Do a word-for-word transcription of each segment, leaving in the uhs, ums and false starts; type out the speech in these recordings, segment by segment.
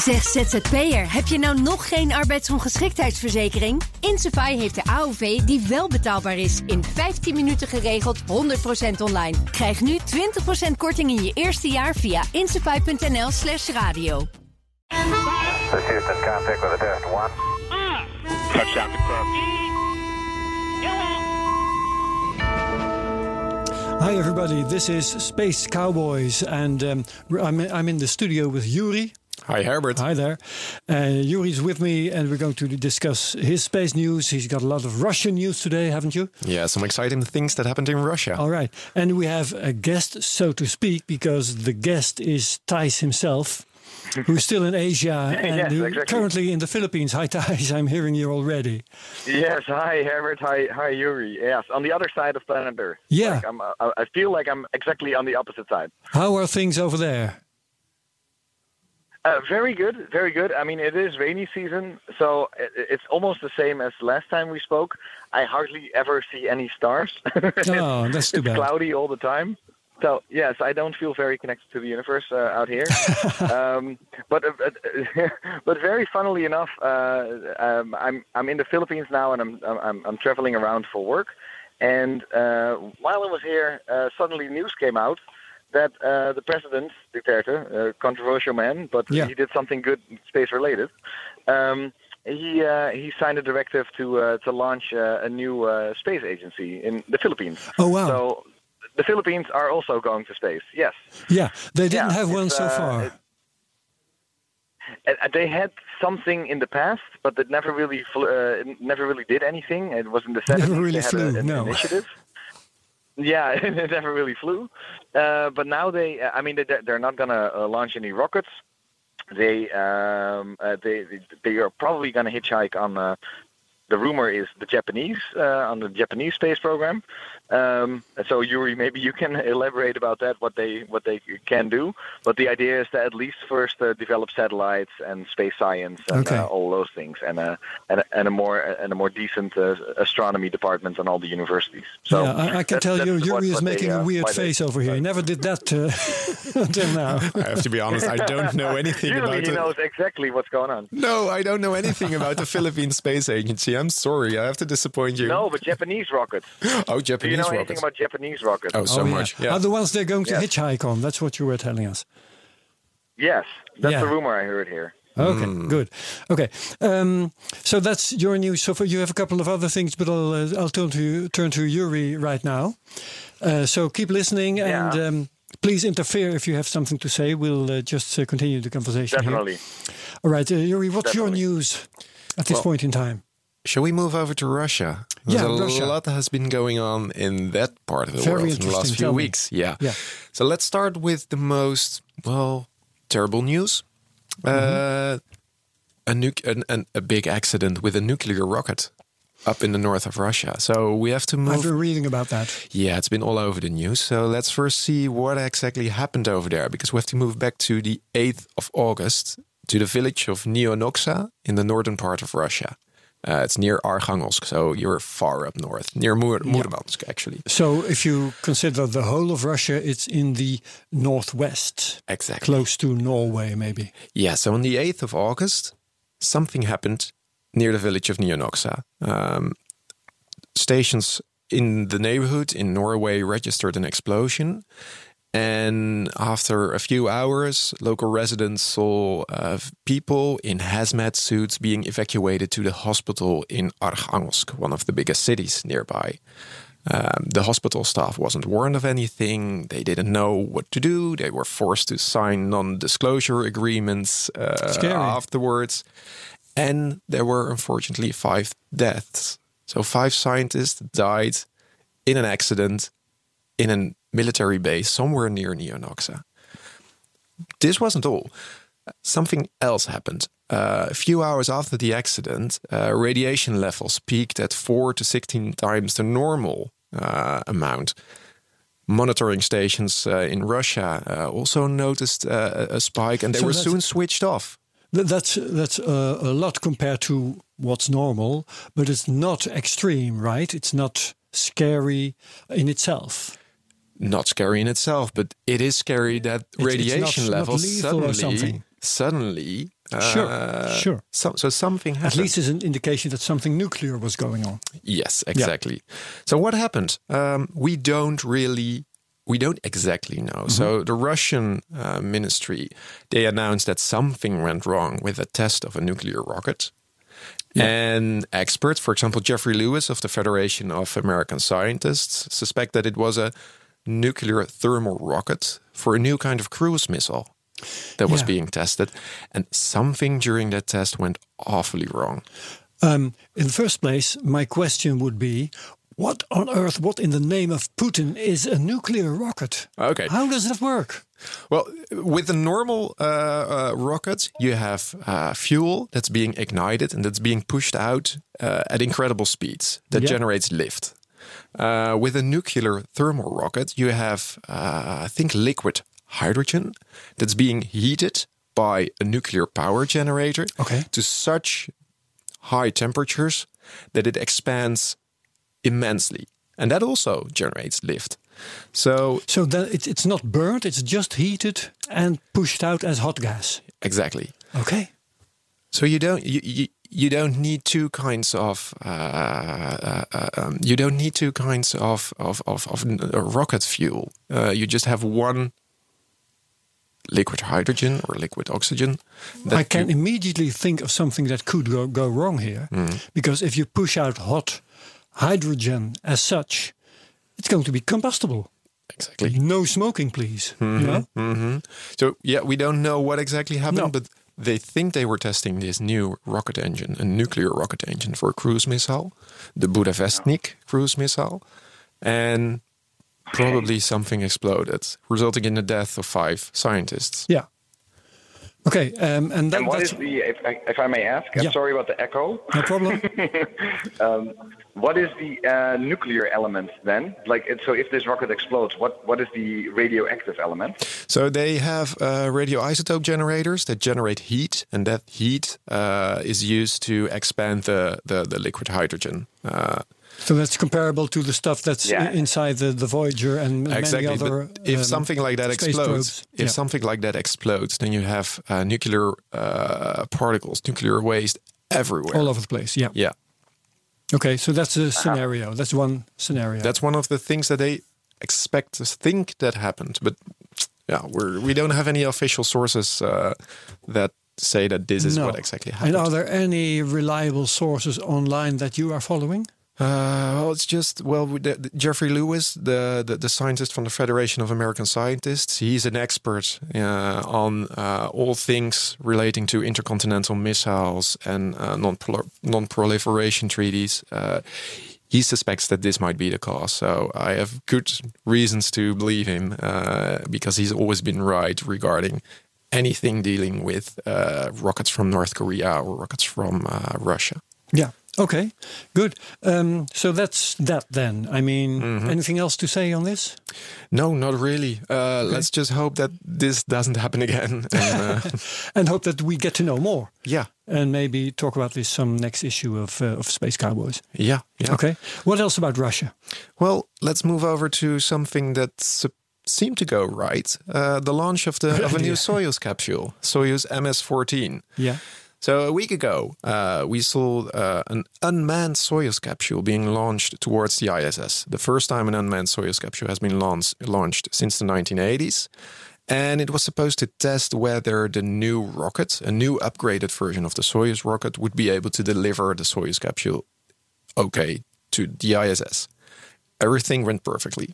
Zeg Z Z P'er, heb je nou nog geen arbeidsongeschiktheidsverzekering? Insafai heeft de A O V die wel betaalbaar is. In vijftien minuten geregeld, honderd procent online. Krijg nu twintig procent korting in je eerste jaar via insafai.nl slash radio. Houston, contact with a test one. Touchdown confirmed. Hi everybody, this is Space Cowboys and um, I'm, I'm in the studio with Yuri. Hi Herbert. Hi there. Uh, Yuri's with me and we're going to discuss his space news. He's got a lot of Russian news today, haven't you? Yeah, some exciting things that happened in Russia. All right. And we have a guest, so to speak, because the guest is Thijs himself, who's still in Asia and yes, who exactly. currently in the Philippines. Hi Thijs, I'm hearing you already. Yes, hi Herbert, hi hi Yuri. Yes, on the other side of planet Earth. Yeah. Like I'm, I, I feel like I'm exactly on the opposite side. How are things over there? Uh, very good, very good. I mean, it is rainy season, so it, it's almost the same as last time we spoke. I hardly ever see any stars. Oh, that's too it's bad. cloudy all the time. So, yes, I don't feel very connected to the universe uh, out here. um, but uh, but very funnily enough, uh, um, I'm I'm in the Philippines now, and I'm I'm, I'm traveling around for work. And uh, while I was here, uh, suddenly news came out that uh, the president, Duterte, a controversial man, but Yeah. he did something good space-related. Um, he uh, he signed a directive to uh, to launch uh, a new uh, space agency in the Philippines. Oh, wow. So the Philippines are also going to space. Yes. Yeah, they didn't Yeah, have one it's, so uh, far. it- Uh, they had something in the past, but it never really fl- uh, it never really did anything. It was in the seventies. Never really they had flew, a, an no. initiative. Yeah, it never really flew. Uh, but now they, uh, I mean, they, they're not going to uh, launch any rockets. They, um, uh, they, they, they are probably going to hitchhike on. Uh, the rumor is the Japanese uh, on the Japanese space program. Um, so Yuri, maybe you can elaborate about that. What they what they can do. But the idea is to at least first uh, develop satellites and space science and Okay. uh, all those things, and a and a, and a more and a more decent uh, astronomy department on all the universities. So yeah, I, I can that- tell you, that's Yuri what- is what they, making uh, a weird why they- face over here. He never did that uh, until now. I have to be honest, I don't know anything Usually about he it. knows exactly what's going on. No, I don't know anything about the Philippine Space Agency. I'm sorry, I have to disappoint you. No, but Japanese rockets. Oh, Do Japanese you know anything rockets. about Japanese rockets? Oh, so Oh, yeah. much. Yeah. Are the ones they're going to Yes. hitchhike on? That's what you were telling us. Yes, that's Yeah. the rumor I heard here. Okay, Hmm. good. Okay, um, so that's your news. So far, you have a couple of other things, but I'll uh, I'll turn to you, turn to Yuri right now. Uh, so keep listening and Yeah. um, please interfere if you have something to say. We'll uh, just uh, continue the conversation here. Definitely. All right, uh, Yuri, what's Definitely. your news at this Well, point in time? Shall we move over to Russia? There's Yeah, a Russia. lot has been going on in that part of the Very world in the last interesting. few Tell me. weeks. Yeah. Yeah. So let's start with the most, well, terrible news. Uh, a, nuc- an, an, a big accident with a nuclear rocket up in the north of Russia. So we have to I've move. been reading about that. Yeah, it's been all over the news. So let's first see what exactly happened over there, because we have to move back to the eighth of August to the village of Neonoxa in the northern part of Russia. Uh, it's near Archangelsk, so you're far up north, near Mur- Murmansk, actually. So if you consider the whole of Russia, it's in the northwest, Exactly. close to Norway, maybe. Yeah, so on the eighth of August, something happened near the village of Neonoxa. Um, stations in the neighborhood in Norway registered an explosion. And after a few hours, local residents saw uh, people in hazmat suits being evacuated to the hospital in Archangelsk, one of the biggest cities nearby. Um, the hospital staff wasn't warned of anything. They didn't know what to do. They were forced to sign non-disclosure agreements uh, Scary. afterwards. And there were, unfortunately, five deaths. So five scientists died in an accident in a military base somewhere near Neonoxa. This wasn't all. Something else happened. Uh, a few hours after the accident, uh, radiation levels peaked at four to sixteen times the normal uh, amount. Monitoring stations uh, in Russia uh, also noticed uh, a spike, and they So were that's- soon switched off. Th- That's that's uh, a lot compared to what's normal, but it's not extreme, right? It's not scary in itself. Not scary in itself, but it is scary that it's radiation not- not levels lethal or suddenly something. suddenly Uh, Sure, sure. So, so something happened. At least is an indication that something nuclear was going on. Yes, exactly. So what happened? Um, we don't really, we don't exactly know. Mm-hmm. So the Russian uh, ministry, they announced that something went wrong with a test of a nuclear rocket. Yeah. And experts, for example, Jeffrey Lewis of the Federation of American Scientists, suspect that it was a nuclear thermal rocket for a new kind of cruise missile that was yeah. being tested. And something during that test went awfully wrong. Um, in the first place, my question would be, what on earth, what in the name of Putin is a nuclear rocket? Okay. How does that work? Well, with a normal uh, uh, rocket, you have uh, fuel that's being ignited and that's being pushed out uh, at incredible speeds that yeah. generates lift. Uh, with a nuclear thermal rocket, you have, uh, I think, liquid hydrogen that's being heated by a nuclear power generator okay. to such high temperatures that it expands immensely. And that also generates lift. So, so that it, it's not burnt, it's just heated and pushed out as hot gas. Exactly. Okay. So you don't you you, you don't need two kinds of uh, uh, um, you don't need two kinds of of of, of rocket fuel. Uh, you just have one liquid hydrogen or liquid oxygen. I can you, immediately think of something that could go, go wrong here, mm. because if you push out hot hydrogen as such, it's going to be combustible. Exactly. No smoking, please. Mm-hmm, you know? mm-hmm. So, yeah, we don't know what exactly happened, no. but they think they were testing this new rocket engine, a nuclear rocket engine for a cruise missile, the Budavestnik cruise missile, and probably something exploded, resulting in the death of five scientists. Yeah. Okay, um, and, that, and what that's... is the, if I, if I may ask, I'm yeah. sorry about the echo. No problem. um, what is the uh, nuclear element then? Like, it, so if this rocket explodes, what, what is the radioactive element? So they have uh, radioisotope generators that generate heat, and that heat uh, is used to expand the, the, the liquid hydrogen. Uh, So that's comparable to the stuff that's yeah. inside the, the Voyager and exactly. many other. But if um, something like that explodes, probes. if yeah. something like that explodes, then you have uh, nuclear uh, particles, nuclear waste everywhere, all over the place. Yeah. Yeah. Okay, so that's a scenario. That's one scenario. That's one of the things that they expect to think that happened, but yeah, we're we don't have any official sources uh, that say that this is no. what exactly happened. And are there any reliable sources online that you are following? Uh, well, it's just, well, the, the Jeffrey Lewis, the, the, the scientist from the Federation of American Scientists, he's an expert uh, on uh, all things relating to intercontinental missiles and uh, non-prol- non-proliferation treaties. Uh, he suspects that this might be the cause. So I have good reasons to believe him uh, because he's always been right regarding anything dealing with uh, rockets from North Korea or rockets from uh, Russia. Yeah. Okay, good. Um, so that's that then. I mean, mm-hmm. anything else to say on this? No, not really. Uh, okay. Let's just hope that this doesn't happen again. And, uh, and hope that we get to know more. Yeah. And maybe talk about this some next issue of, uh, of Space Cowboys. Yeah, yeah. Okay. What else about Russia? Well, let's move over to something that uh, seemed to go right. Uh, the launch of, the, of a new Soyuz capsule, Soyuz M S fourteen. Yeah. So a week ago, uh, we saw uh, an unmanned Soyuz capsule being launched towards the I S S. The first time an unmanned Soyuz capsule has been launched, launched since the nineteen eighties. And it was supposed to test whether the new rocket, a new upgraded version of the Soyuz rocket, would be able to deliver the Soyuz capsule okay to the I S S. Everything went perfectly.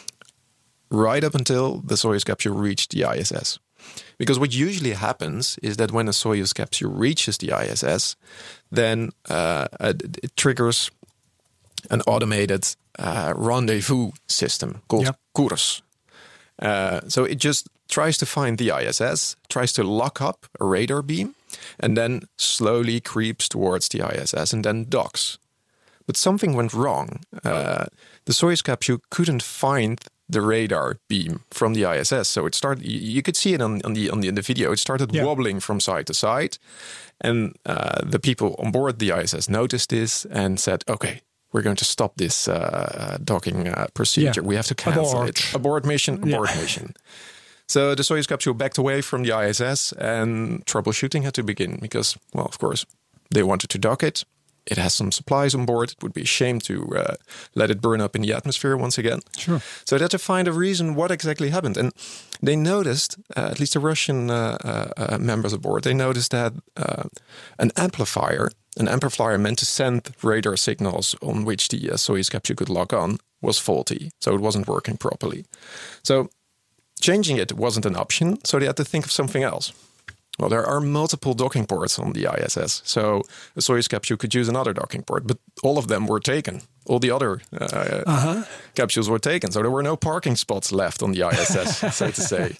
Right up until the Soyuz capsule reached the I S S. Because what usually happens is that when a Soyuz capsule reaches the I S S, then uh, it triggers an automated uh, rendezvous system called yep. Kurs. Uh, so it just tries to find the I S S, tries to lock up a radar beam, and then slowly creeps towards the I S S and then docks. But something went wrong. Uh, the Soyuz capsule couldn't find the radar beam from the I S S, so it started. You could see it on, on the on the in the video. It started yeah. wobbling from side to side, and uh, the people on board the I S S noticed this and said, "Okay, we're going to stop this uh, docking uh, procedure. Yeah. We have to cancel abort. it. Abort mission. Abort yeah. mission." So the Soyuz capsule backed away from the I S S and troubleshooting had to begin because, well, of course, they wanted to dock it. It has some supplies on board. It would be a shame to uh, let it burn up in the atmosphere once again. Sure. So they had to find a reason what exactly happened. And they noticed, uh, at least the Russian uh, uh, uh, members aboard, they noticed that uh, an amplifier, an amplifier meant to send radar signals on which the uh, Soyuz capsule could lock on, was faulty. So it wasn't working properly. So changing it wasn't an option. So they had to think of something else. Well, there are multiple docking ports on the I S S, so the Soyuz capsule could use another docking port, but all of them were taken. All the other uh, uh-huh. capsules were taken, so there were no parking spots left on the I S S, so to say.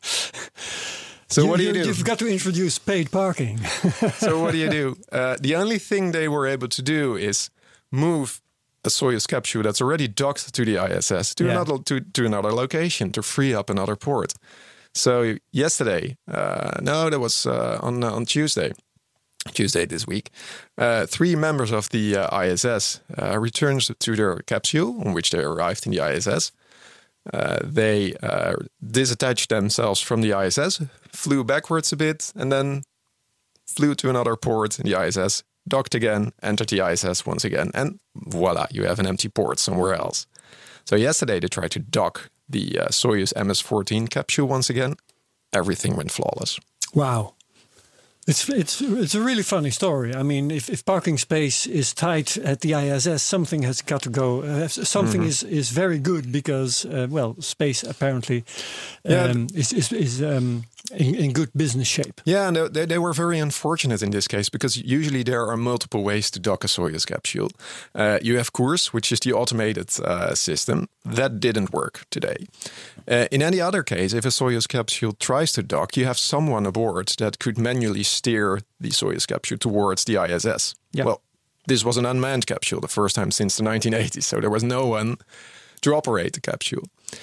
So you, what do you, you do? You've got to introduce paid parking. So what do you do? Uh, the only thing they were able to do is move a Soyuz capsule that's already docked to the I S S to, yeah. another, to, to another location to free up another port. So yesterday, uh, no, that was uh, on uh, on Tuesday, Tuesday this week, uh, three members of the uh, I S S uh, returned to their capsule on which they arrived in the I S S. Uh, they uh, disattached themselves from the I S S, flew backwards a bit, and then flew to another port in the I S S, docked again, entered the I S S once again, and voila, you have an empty port somewhere else. So yesterday they tried to dock the uh, Soyuz M S fourteen capsule once again. Everything went flawless. Wow. It's it's it's a really funny story. I mean, if, if parking space is tight at the I S S, something has got to go. Uh, something mm-hmm. is, is very good because, uh, well, space apparently um, yeah. is is, is um, in, in good business shape. Yeah, and they, they were very unfortunate in this case because usually there are multiple ways to dock a Soyuz capsule. Uh, you have Kurs, which is the automated uh, system. That didn't work today. Uh, in any other case, if a Soyuz capsule tries to dock, you have someone aboard that could manually steer the Soyuz capsule towards the I S S. Yeah. Well, this was an unmanned capsule the first time since the nineteen eighties, so there was no one to operate the capsule.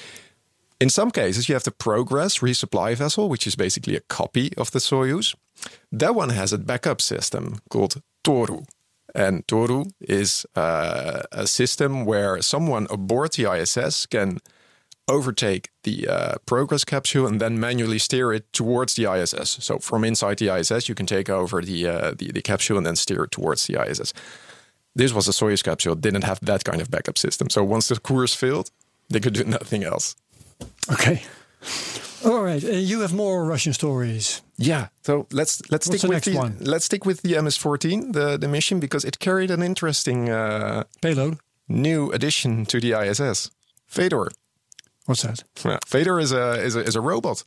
In some cases, you have the Progress resupply vessel, which is basically a copy of the Soyuz. That one has a backup system called Toru. And Toru is uh, a system where someone aboard the I S S can overtake the uh, Progress capsule and then manually steer it towards the I S S. So from inside the I S S, you can take over the, uh, the, the capsule and then steer it towards the I S S. This was a Soyuz capsule, didn't have that kind of backup system. So once the course failed, they could do nothing else. Okay. All right. Uh, you have more Russian stories. Yeah. So let's let's What's stick the with next the one? let's stick with the M S fourteen, the the mission, because it carried an interesting uh, payload, new addition to the I S S. Fedor. What's that? Yeah, Fedor is a is a is a robot.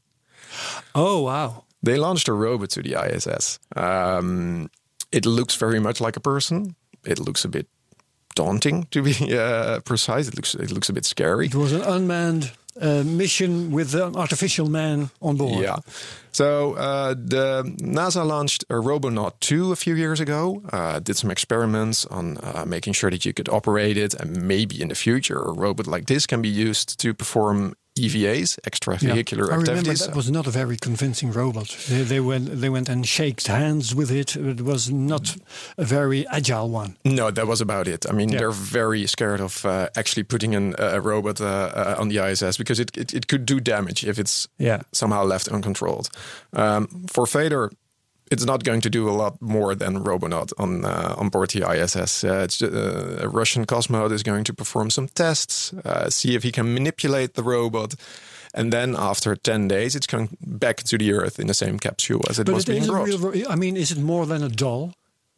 Oh wow! They launched a robot to the I S S. Um, it looks very much like a person. It looks a bit daunting, to be uh, precise. It looks it looks a bit scary. It was an unmanned uh, mission with an artificial man on board. Yeah. So uh, the NASA launched a Robonaut two a few years ago. Uh, did some experiments on uh, making sure that you could operate it, and maybe in the future a robot like this can be used to perform E V As, extravehicular yeah. I activities. remember that was not a very convincing robot. They, they went they went and shaked hands with it. It was not a very agile one. No, that was about it. I mean, yeah. they're very scared of uh, actually putting an, a robot uh, uh, on the I S S because it, it, it could do damage if it's yeah. somehow left uncontrolled. Um, for Fedor, it's not going to do a lot more than Robonaut on uh, on board the I S S. Uh, it's, uh, a Russian cosmonaut is going to perform some tests, uh, see if he can manipulate the robot, and then after ten days, it's going back to the Earth in the same capsule as it but was it being brought. Real, I mean, is it more than a doll?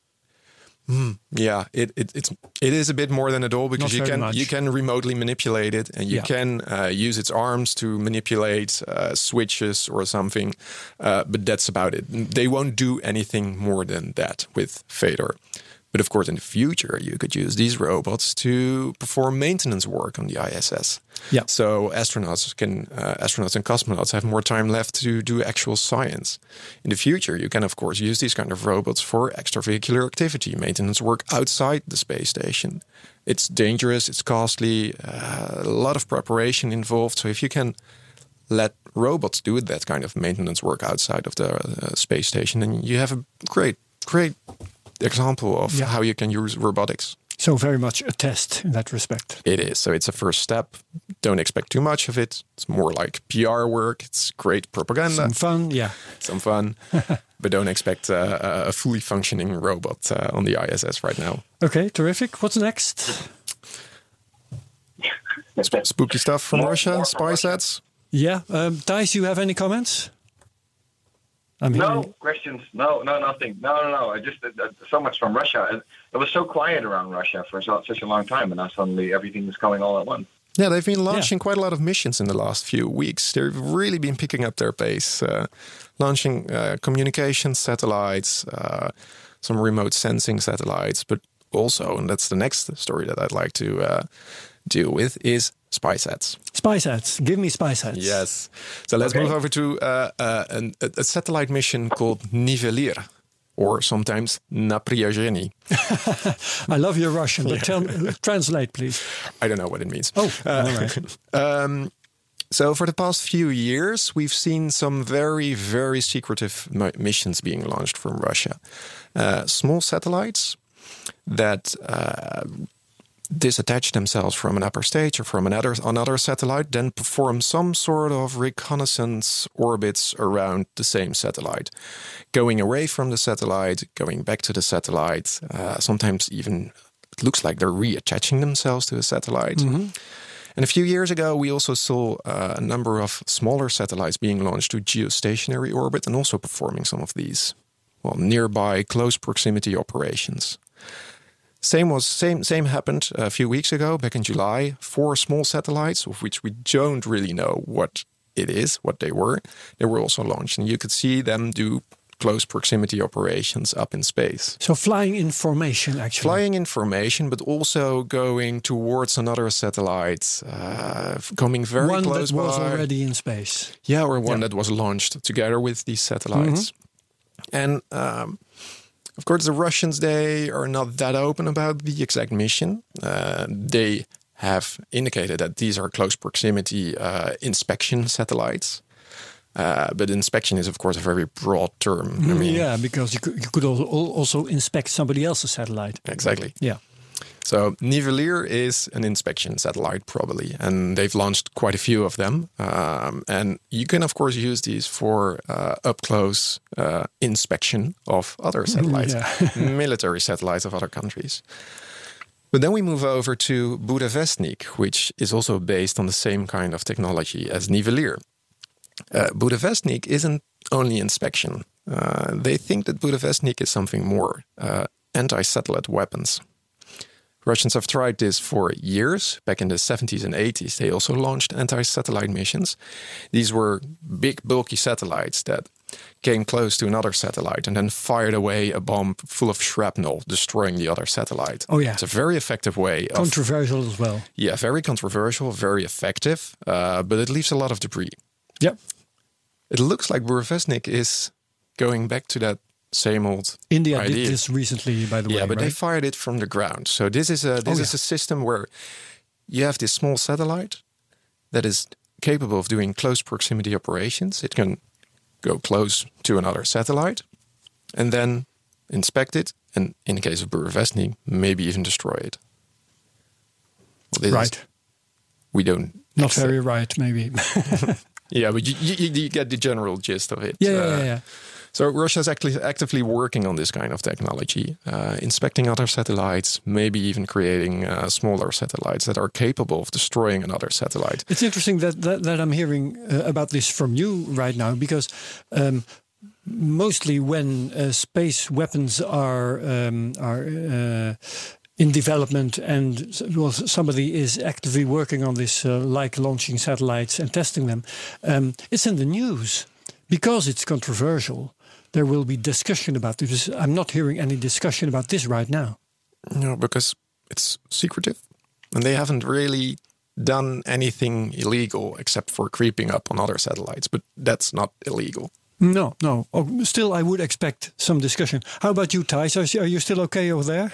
Mm, yeah, it, it it's it is a bit more than a doll because you can much. you can remotely manipulate it and you yeah. can uh, use its arms to manipulate uh, switches or something, uh, but that's about it. They won't do anything more than that with Fedor. But of course, in the future, you could use these robots to perform maintenance work on the I S S. Yeah. So astronauts can, uh, astronauts and cosmonauts have more time left to do actual science. In the future, you can of course use these kind of robots for extravehicular activity, maintenance work outside the space station. It's dangerous, it's costly, uh, a lot of preparation involved. So if you can let robots do that kind of maintenance work outside of the uh, space station, then you have a great, great example of yeah. how you can use robotics. So very much a test in that respect. It is. So it's a first step. Don't expect too much of it. It's more like P R work. It's great propaganda. Some fun, yeah. Some fun. But don't expect uh, a fully functioning robot uh, on the I S S right now. Okay, terrific. What's next? Sp- spooky stuff from More- Russia, more spy from Russia. sets. Yeah. Um, Thijs, you have any comments? I'm No hearing- questions. No, no, nothing. No, no, no. I just uh, uh, so much from Russia, and it was so quiet around Russia for so, such a long time, and now suddenly everything is coming all at once. Yeah, they've been launching quite a lot of missions in the last few weeks. They've really been picking up their pace, uh, launching uh, communication satellites, uh, some remote sensing satellites, but also, and that's the next story that I'd like to uh, deal with, is spy sats. Spy sats. Give me spy sats. Yes. So let's Okay. move over to uh, uh, an, a, a satellite mission called Nivelir, or sometimes Napriageni. I love your Russian, but tell me, translate, please. I don't know what it means. Oh, all right. Um, so for the past few years, we've seen some very, very secretive mi- missions being launched from Russia. Uh, small satellites that uh, disattach themselves from an upper stage or from another another satellite, then perform some sort of reconnaissance orbits around the same satellite, going away from the satellite, going back to the satellite. Uh, sometimes even it looks like they're reattaching themselves to the satellite. And a few years ago, we also saw uh, a number of smaller satellites being launched to geostationary orbit and also performing some of these, well, nearby close proximity operations. Same was same same happened a few weeks ago, back in July. Four small satellites, of which we don't really know what it is, what they were. They were also launched, and you could see them do close proximity operations up in space. So flying information, actually. Flying information, but also going towards another satellite, uh, coming very One close that was by. already in space. Yeah, or one Yeah. that was launched together with these satellites. And um, of course, the Russians, they are not that open about the exact mission. Uh, they have indicated that these are close proximity uh, inspection satellites. Uh, but inspection is, of course, a very broad term. I mean, Yeah, because you could, you could al- also inspect somebody else's satellite. exactly. Yeah. So Nivelir is an inspection satellite, probably, and they've launched quite a few of them. Um, and you can, of course, use these for uh, up-close uh, inspection of other satellites, Yeah. military satellites of other countries. But then we move over to Budavestnik, which is also based on the same kind of technology as Nivelir. Uh, Budavestnik isn't only inspection. Uh, they think that Budavestnik is something more, uh, anti-satellite weapons. Russians have tried this for years. Back in the seventies and eighties, they also launched anti-satellite missions. These were big, bulky satellites that came close to another satellite and then fired away a bomb full of shrapnel, destroying the other satellite. Oh, yeah. It's a very effective way of... Controversial as well. Yeah, very controversial, very effective, uh, but it leaves a lot of debris. Yep. It looks like Burevestnik is going back to that same old India idea. did this recently, by the way. Yeah, but they right? fired it from the ground. So this is a this Oh, is yeah. a system where you have this small satellite that is capable of doing close proximity operations. It can go close to another satellite and then inspect it, and in the case of Burevestnik, maybe even destroy it. Well, this is- Right. we don't. Not accept- very right, maybe. Yeah, but you, you, you get the general gist of it. yeah, yeah, Uh, yeah, yeah. So Russia is actually actively working on this kind of technology, uh, inspecting other satellites, maybe even creating uh, smaller satellites that are capable of destroying another satellite. It's interesting that, that, that I'm hearing uh, about this from you right now, because um, mostly when uh, space weapons are um, are uh, in development and s- well, somebody is actively working on this, uh, like launching satellites and testing them, um, it's in the news because it's controversial. There will be discussion about this. I'm not hearing any discussion about this right now. No, because it's secretive, and they haven't really done anything illegal except for creeping up on other satellites. But that's not illegal. No, no. Oh, still, I would expect some discussion. How about you, Thijs? Are you- are you still okay over there?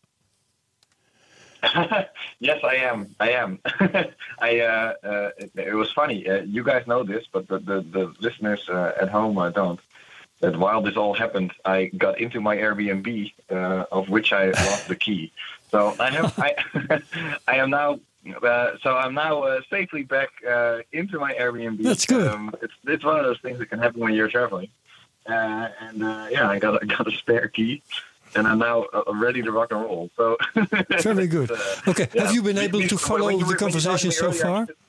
Yes, I am. I am. I. Uh, uh, it, it was funny. Uh, you guys know this, but the the, the listeners uh, at home uh, don't. that while this all happened, I got into my Airbnb, uh, of which I lost the key. So I have, I, I am now, uh, so I'm now uh, safely back uh, into my Airbnb. That's good. Um, it's it's one of those things that can happen when you're traveling. Uh, and uh, yeah, I got I got a spare key, and I'm now uh, ready to rock and roll. So very good. uh, Okay, yeah. have you been able When to you- follow when you the were- when you conversation so talked to me far? earlier,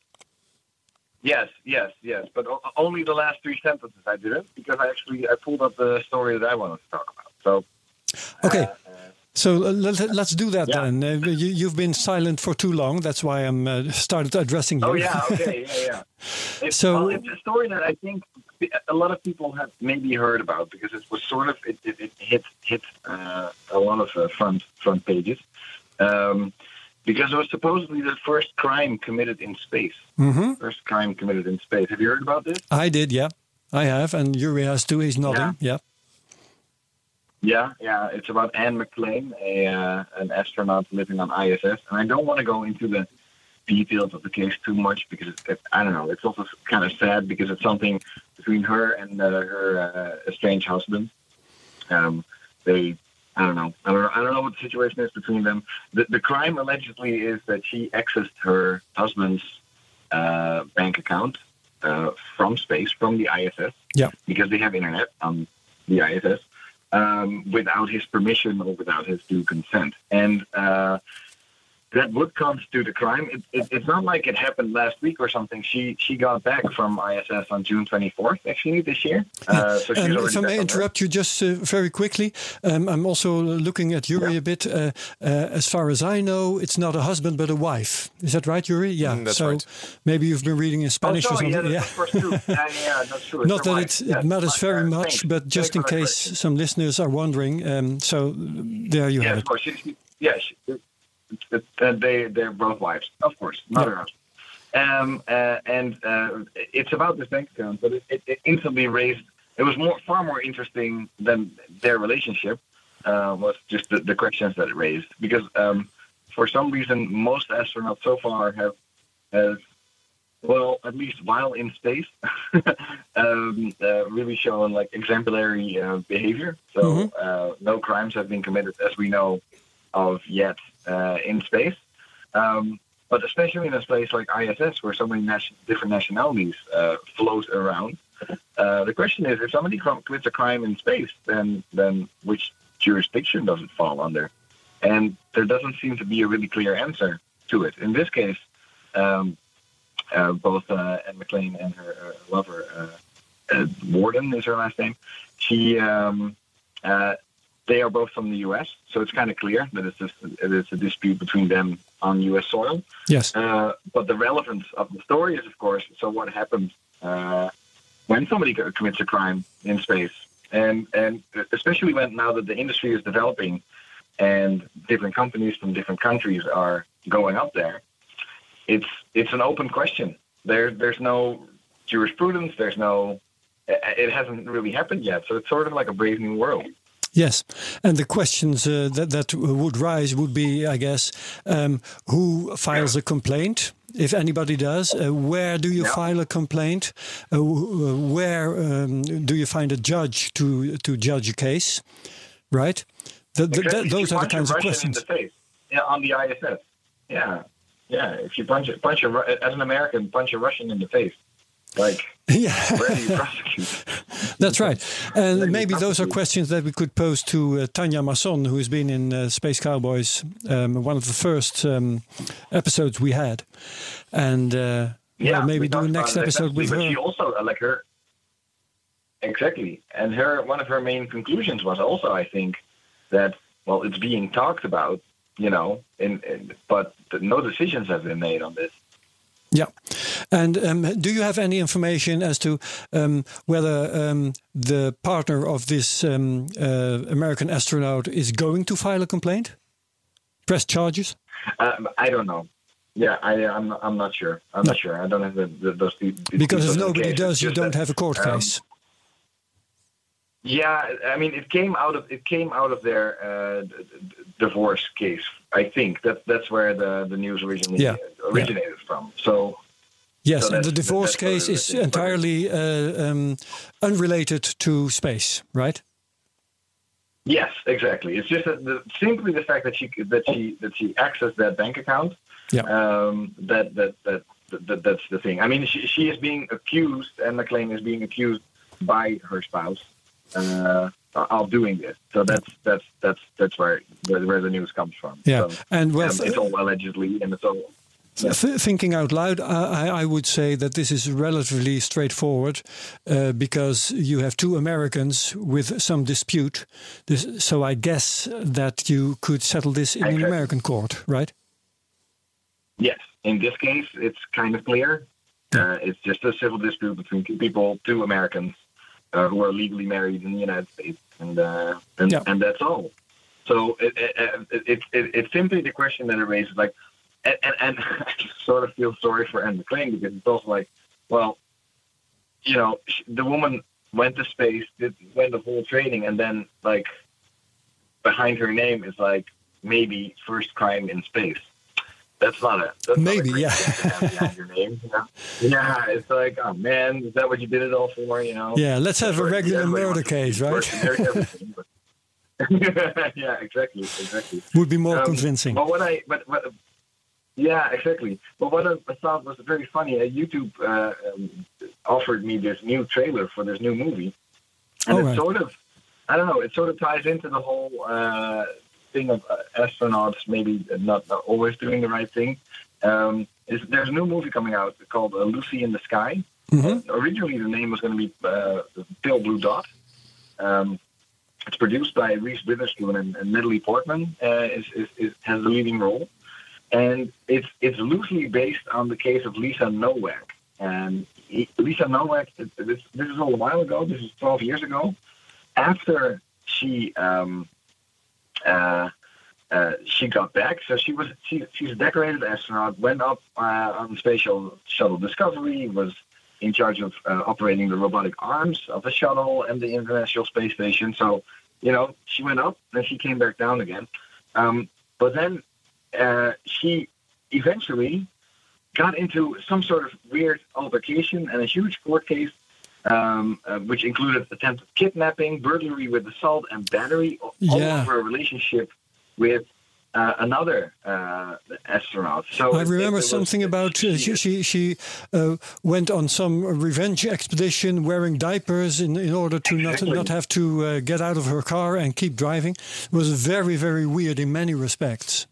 Yes, yes, yes. But o- only the last three sentences I didn't, because I actually I pulled up the story that I wanted to talk about. So Okay. uh, uh, So uh, let, let's do that Yeah. then. Uh, you, you've been silent for too long. That's why I'm uh, started addressing you. oh yeah, okay, yeah, yeah. It's, So- well, it's a story that I think a lot of people have maybe heard about, because it was sort of it, it, it hit hit uh, a lot of uh, front front pages, um, because it was supposedly the first crime committed in space. hmm First crime committed in space. Have you heard about this? I did, yeah. I have, and Yuri has too. He's nodding. Yeah. Yeah, yeah. It's about Anne McClain, a uh, an astronaut living on I S S, and I don't want to go into the details of the case too much, because it, it, I don't know. It's also kind of sad, because it's something between her and uh, her uh, estranged husband. Um, they, I don't know. I don't know. I don't know what the situation is between them. The, the crime allegedly is that she accessed her husband's uh, bank account uh, from space, from the I S S, Yeah. because they have internet on the I S S, um, without his permission or without his due consent. And uh, that would constitute a crime. It, it, it's not like it happened last week or something. She she got back from I S S on June twenty-fourth, actually, this year. Uh, so she's And already if I back may on interrupt you just uh, very quickly, um, I'm also looking at Yuri a bit. Uh, uh, as far as I know, it's not a husband but a wife. Is that right, Yuri? Yeah. Mm, that's so right. maybe you've been reading in Spanish oh, or sorry, something. Yeah, that's of course true. yeah, yeah, that's true. It's Not her that wife. it, Yes, it matters uh, very uh, much, thanks. but just Thanks in for that case question. some listeners are wondering. Um, so there you Yeah, have of it. course. She, she, yeah, she, it, it, uh, they they're both wives, of course, not her husband. Um, uh, and uh, it's about this bank account, but it, it, it instantly raised. It was more far more interesting than their relationship. Uh, was just the, the questions that it raised, because um, for some reason most astronauts so far have have well, at least while in space, um, uh, really shown like exemplary uh, behavior. So Mhm. uh, no crimes have been committed, as we know of yet, uh, in space. Um, but especially in a place like I S S, where so many nation- different nationalities uh, float around, uh, the question is: if somebody com- commits a crime in space, then then which jurisdiction does it fall under? And there doesn't seem to be a really clear answer to it. In this case, um, uh, both uh, Anne McClain and her uh, lover, uh, uh, Warden is her last name. She, um, uh, they are both from the U S, so it's kind of clear that it's just it's a dispute between them on U S soil. Yes. Uh, but the relevance of the story is, of course, so what happens uh, when somebody co- commits a crime in space, and and especially when now that the industry is developing and different companies from different countries are going up there, it's it's an open question. There there's no jurisprudence. There's no. It hasn't really happened yet, so it's sort of like a brave new world. Yes, and the questions uh, that that would rise would be, I guess, um, who files a complaint, if anybody does. Uh, where do you Yeah. file a complaint? Uh, wh- where um, do you find a judge to to judge a case? Right. The, the, Exactly. th- If those you are the punch kinds a of Russian questions. in the face, yeah, on the I S S. Yeah, yeah. If you punch a punch a Ru- as an American, punch a Russian in the face, like Yeah. where do you prosecute? That's right. And Maybe maybe those are possibly. questions that we could pose to uh, Tanja Masson, who has been in uh, Space Cowboys, um, one of the first um, episodes we had. And uh, Yeah, well, maybe we do a talked next about it episode with extensively, her. But she also uh, like her exactly, and her one of her main conclusions was also, I think, that well, it's being talked about, you know, in, in but the, no decisions have been made on this. Yeah. And um, do you have any information as to um, whether um, the partner of this um, uh, American astronaut is going to file a complaint? Press charges? Um, I don't know. Yeah, I, I'm I'm not sure. I'm No. not sure. I don't have the, the, those. The, the Because if details of the nobody case. does, It's you just don't that, have a court um, case. Yeah, I mean, it came out of it came out of their uh, d- d- divorce case. I think that that's where the, the news originally Yeah. originated from. So, Yes, So and the that's- divorce that's case what- is that's what- entirely uh, um, unrelated to space, right? Yes, exactly. It's just that the, simply the fact that she that she that she accessed that bank account. Yeah. Um, that, that that that that's the thing. I mean, she she is being accused, and McLean is being accused by her spouse uh, of doing this. So that's that's that's that's where where, where the news comes from. Yeah, So, and well, um, it's all allegedly, and it's all. Yeah. Th- thinking out loud, I, I would say that this is relatively straightforward uh, because you have two Americans with some dispute. This, so I guess that you could settle this in an Exactly. American court, right? Yes, in this case, it's kind of clear. Uh, it's just a civil dispute between two people, two Americans, uh, who are legally married in the United States, and uh, and, Yeah. and that's all. So it, it, it, it, it's simply the question that it raises, like, and, and, and I sort of feel sorry for Anne McLean because it's also like, well, you know, sh- the woman went to space, did went the whole training, and then like behind her name is like maybe first crime in space. That's not a that's Maybe, not a great yeah. thing to have behind your name. You know? Yeah, it's like, oh man, is that what you did it all for? You know? Yeah, let's have a Sure, regular everybody murder wants to case, be right? first in everything, but- yeah, exactly, exactly. Would be more Um, convincing. But what I, but, but yeah, exactly. But what I thought was very funny, uh, YouTube uh, um, offered me this new trailer for this new movie, and Oh, it right. sort of, I don't know, it sort of ties into the whole uh, thing of uh, astronauts maybe not, not always doing the right thing. Um, is there's a new movie coming out called uh, Lucy in the Sky. Mhm. Originally, the name was going to be uh, Pale Blue Dot. Um, it's produced by Reese Witherspoon and, and Natalie Portman uh, is, is, is has the leading role, and it's it's loosely based on the case of Lisa Nowak. And he- Lisa Nowak, this, this is all a while ago. This is twelve years ago. After she um, uh, uh, she got back, so she was she, she's a decorated astronaut. Went up uh, on the space shuttle, shuttle Discovery. Was in charge of uh, operating the robotic arms of the shuttle and the International Space Station. So, you know, she went up and she came back down again. Um, but then uh, she eventually got into some sort of weird altercation and a huge court case, um, uh, which included attempted kidnapping, burglary with assault, and battery, all Yeah. over a relationship with uh, another uh, astronaut. So I it- remember it was- something about uh, she she, she uh, went on some revenge expedition wearing diapers in, in order to Exactly. not not have to uh, get out of her car and keep driving. It was very very weird in many respects.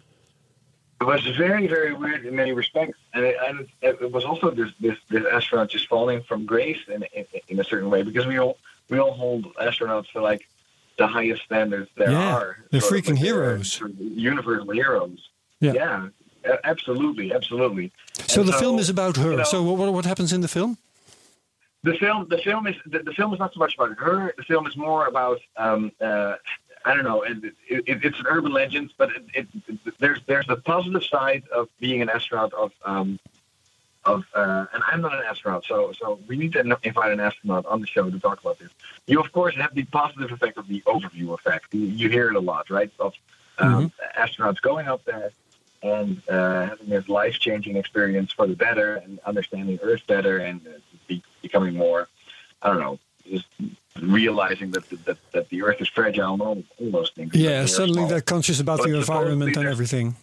It was very, very weird in many respects, and it, and it, it was also this, this this astronaut just falling from grace in, in in a certain way, because we all we all hold astronauts to like the highest standards there Yeah, are. they're sort of freaking like they're heroes. sort of universal heroes. Yeah. Yeah, a- absolutely, absolutely. So And the film is about her. you know, so what what happens in the film? the film, the film is the, the film is not so much about her. The film is more about um, uh, I don't know. It, it, it, it's an urban legend, but it, it, it, there's there's the positive side of being an astronaut. Of um, of uh, and I'm not an astronaut, so so we need to invite an astronaut on the show to talk about this. You of course have the positive effect of the overview effect. You, you hear it a lot, right? Of um, astronauts going up there and uh, having this life-changing experience for the better, and understanding Earth better, and uh, be, becoming more, I don't know, just realizing that that, that the Earth is fragile and all, all those things. Yeah, They're suddenly small. they're conscious about But the supposedly environment and there's- everything.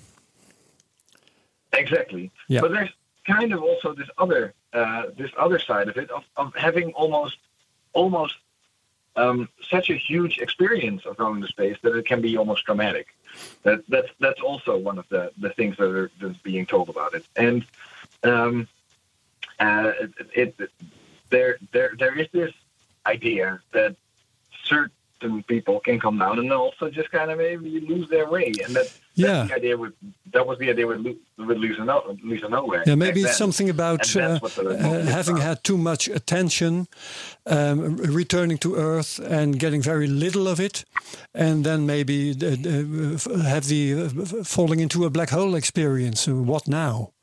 Exactly. Yeah. But there's kind of also this other uh, this other side of it of, of having almost almost um, such a huge experience of going to space that it can be almost traumatic. That that's that's also one of the, the things that are that's being told about it. And um, uh, it, it there there there is this idea that certain people can come down and also just kind of maybe lose their way, and that Yeah. that's the idea with that was the idea with Lu- with Lisa No- Lisa Nowhere. Yeah, maybe it's something about And uh, that's what the uh, movie is having about. had too much attention, um, returning to Earth and getting very little of it, and then maybe uh, uh, f- have the uh, falling into a black hole experience. Uh, What now?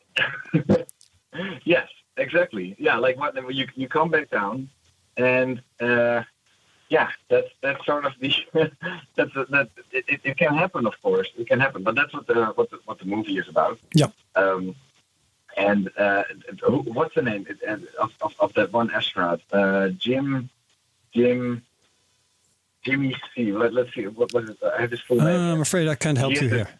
Yes, exactly. Yeah, like what you you come back down, and uh, yeah, that's that's sort of the that's that it, it, it can happen, of course, it can happen, but that's what the what the what the movie is about. Yeah. Um, And uh, who, what's the name of, of, of that one astronaut? Uh, Jim, Jim, Jimmy C. Let, let's see. What was it? I have his full uh, name. I'm afraid I can't help you here.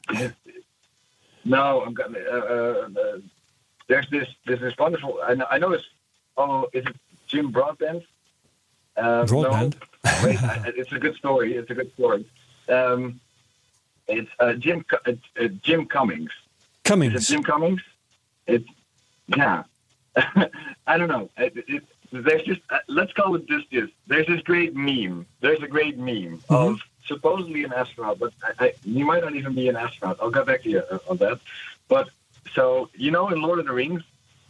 No, I'm got. Uh, uh, there's this. There's this wonderful. I know. I know it's. Oh, is it Jim Broadbent? Um, Broadbent. No, wait, I, it's a good story. It's a good story. Um, it's uh, Jim. Uh, uh, Jim Cummings. Cummings. Is it Jim Cummings? It's yeah. I don't know. It, it, there's just uh, let's call it this. This. There's this great meme. There's a great meme mm-hmm. of supposedly an astronaut, but I, I, you might not even be an astronaut. I'll get back to you on that. But so you know, in Lord of the Rings,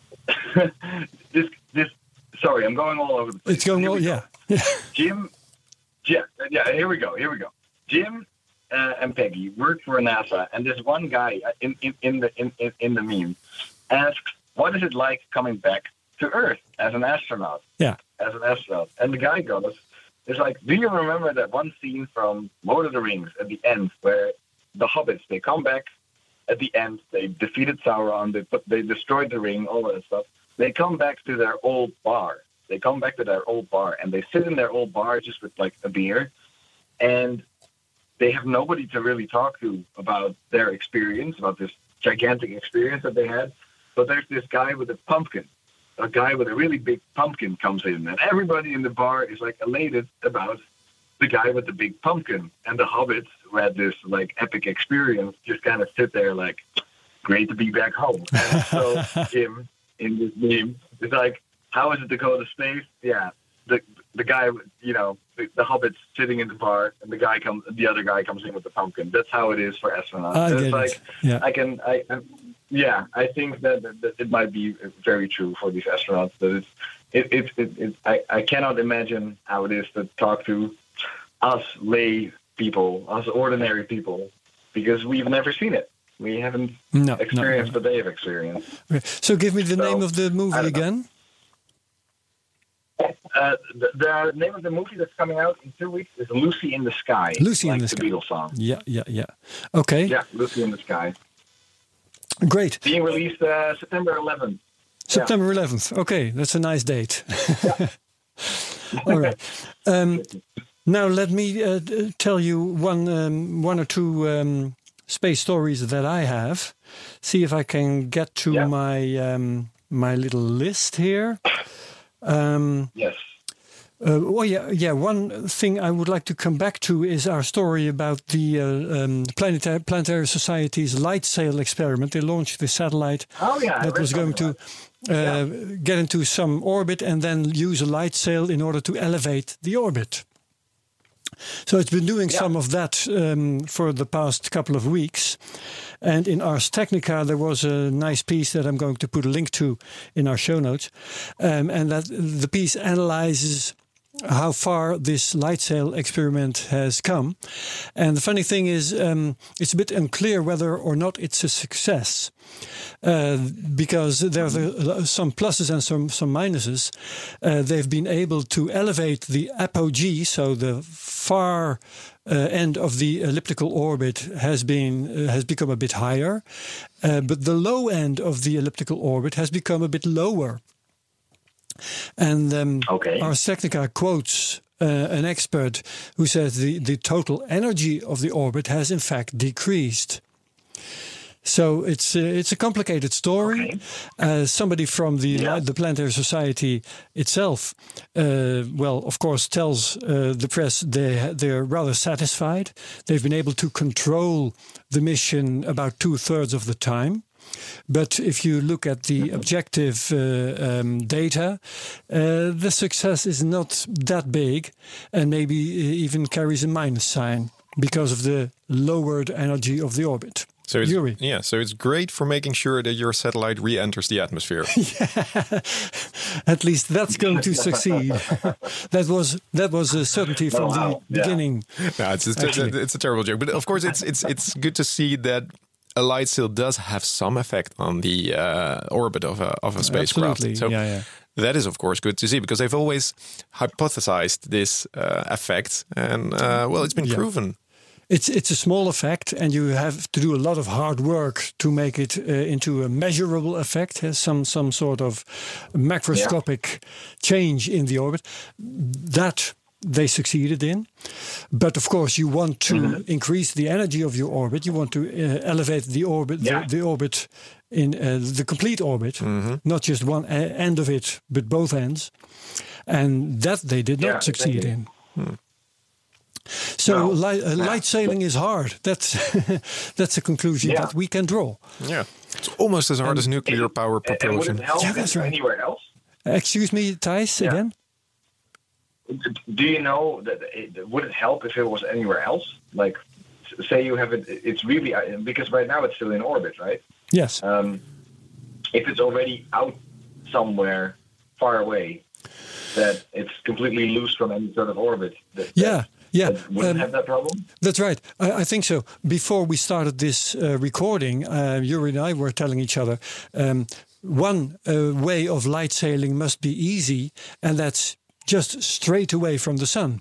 this this. Sorry, I'm going all over the place. It's going all, yeah. Jim, yeah, yeah. Here we go. Here we go. Jim uh, and Peggy work for NASA, and this one guy in in, in the in, in in the meme asks, "What is it like coming back to Earth as an astronaut?" Yeah, as an astronaut, and the guy goes, "It's like, do you remember that one scene from Lord of the Rings at the end where the hobbits they come back at the end, they defeated Sauron, they put, they destroyed the ring, all that stuff." They come back to their old bar. They come back to their old bar, and they sit in their old bar just with like a beer, and they have nobody to really talk to about their experience, about this gigantic experience that they had. But there's this guy with a pumpkin. A guy with a really big pumpkin comes in, and everybody in the bar is like elated about the guy with the big pumpkin. And the hobbits, who had this like epic experience, just kind of sit there like, great to be back home. And so Jim, in this meme, it's like, how is it to go to space? Yeah, the the guy, you know, the, the hobbit's sitting in the bar, and the guy comes, the other guy comes in with the pumpkin. That's how it is for astronauts. I it's get like, it. Yeah. I can, I, I, yeah, I think that, that it might be very true for these astronauts. That it's, it, it, it, it I, I cannot imagine how it is to talk to us lay people, us ordinary people, because we've never seen it. We haven't no, experienced no, no. what they have experienced. Okay. So give me the So, name of the movie again. Uh, the, the name of the movie that's coming out in two weeks is Lucy in the Sky. Lucy like in the, the Sky. Beatles song. Yeah, yeah, yeah. Okay. Yeah, Lucy in the Sky. Great. Being released uh, September eleventh. September eleventh. Okay, that's a nice date. All right. Um, now let me uh, tell you one, um, one or two um, space stories that I have. See if I can get to yeah. my um, my little list here. Um, yes. Uh, well, yeah, yeah. One thing I would like to come back to is our story about the uh, um, Planetary, Planetary Society's light sail experiment. They launched the satellite oh, yeah, that was going to uh, yeah. get into some orbit and then use a light sail in order to elevate the orbit. So it's been doing yeah. some of that um, for the past couple of weeks. And in Ars Technica, there was a nice piece that I'm going to put a link to in our show notes. Um, and that the piece analyzes how far this light sail experiment has come. And the funny thing is, um, it's a bit unclear whether or not it's a success. Uh, because there are some pluses and some, some minuses. Uh, they've been able to elevate the apogee, so the far uh, end of the elliptical orbit has been uh, has become a bit higher, uh, but the low end of the elliptical orbit has become a bit lower. And um, okay. Ars Technica quotes uh, an expert who says the, the total energy of the orbit has in fact decreased. So it's uh, it's a complicated story. Okay. Uh, somebody from the yeah. uh, the Planetary Society itself, uh, well, of course, tells uh, the press they they're rather satisfied. They've been able to control the mission about two thirds of the time. But if you look at the objective uh, um, data, uh, the success is not that big, and maybe even carries a minus sign because of the lowered energy of the orbit. So it's, Yuri. yeah, so it's great for making sure that your satellite re-enters the atmosphere. Yeah, at least that's going to succeed. that was that was a certainty from oh, wow. the beginning. Yeah. No, it's it's, it's, a, it's a terrible joke, but of course it's it's it's good to see that a light sail does have some effect on the uh, orbit of a of a spacecraft. Absolutely. So yeah, yeah. that is of course good to see because they've always hypothesized this uh, effect, and uh, well, it's been yeah. proven. It's it's a small effect, and you have to do a lot of hard work to make it uh, into a measurable effect, uh, some some sort of macroscopic yeah. change in the orbit. That they succeeded in, but of course you want to mm-hmm. increase the energy of your orbit. You want to uh, elevate the orbit, yeah. the, the orbit in uh, the complete orbit, mm-hmm. not just one uh, end of it, but both ends, and that they did yeah, not succeed in. Hmm. So no. light, uh, light sailing is hard. That's that's a conclusion yeah. that we can draw. Yeah, it's almost as hard and as nuclear it, power propulsion. And would it help yeah, that's right. Anywhere else? Excuse me, Thijs, yeah. again. Do you know that it, would it help if it was anywhere else? Like, say you have it. It's really because right now it's still in orbit, right? Yes. Um, if it's already out somewhere far away, that it's completely loose from any sort of orbit. That, yeah. That, Yeah, wouldn't um, have that problem. That's right. I, I think so. Before we started this uh, recording, uh, Yuri and I were telling each other um, one uh, way of light sailing must be easy, and that's just straight away from the sun,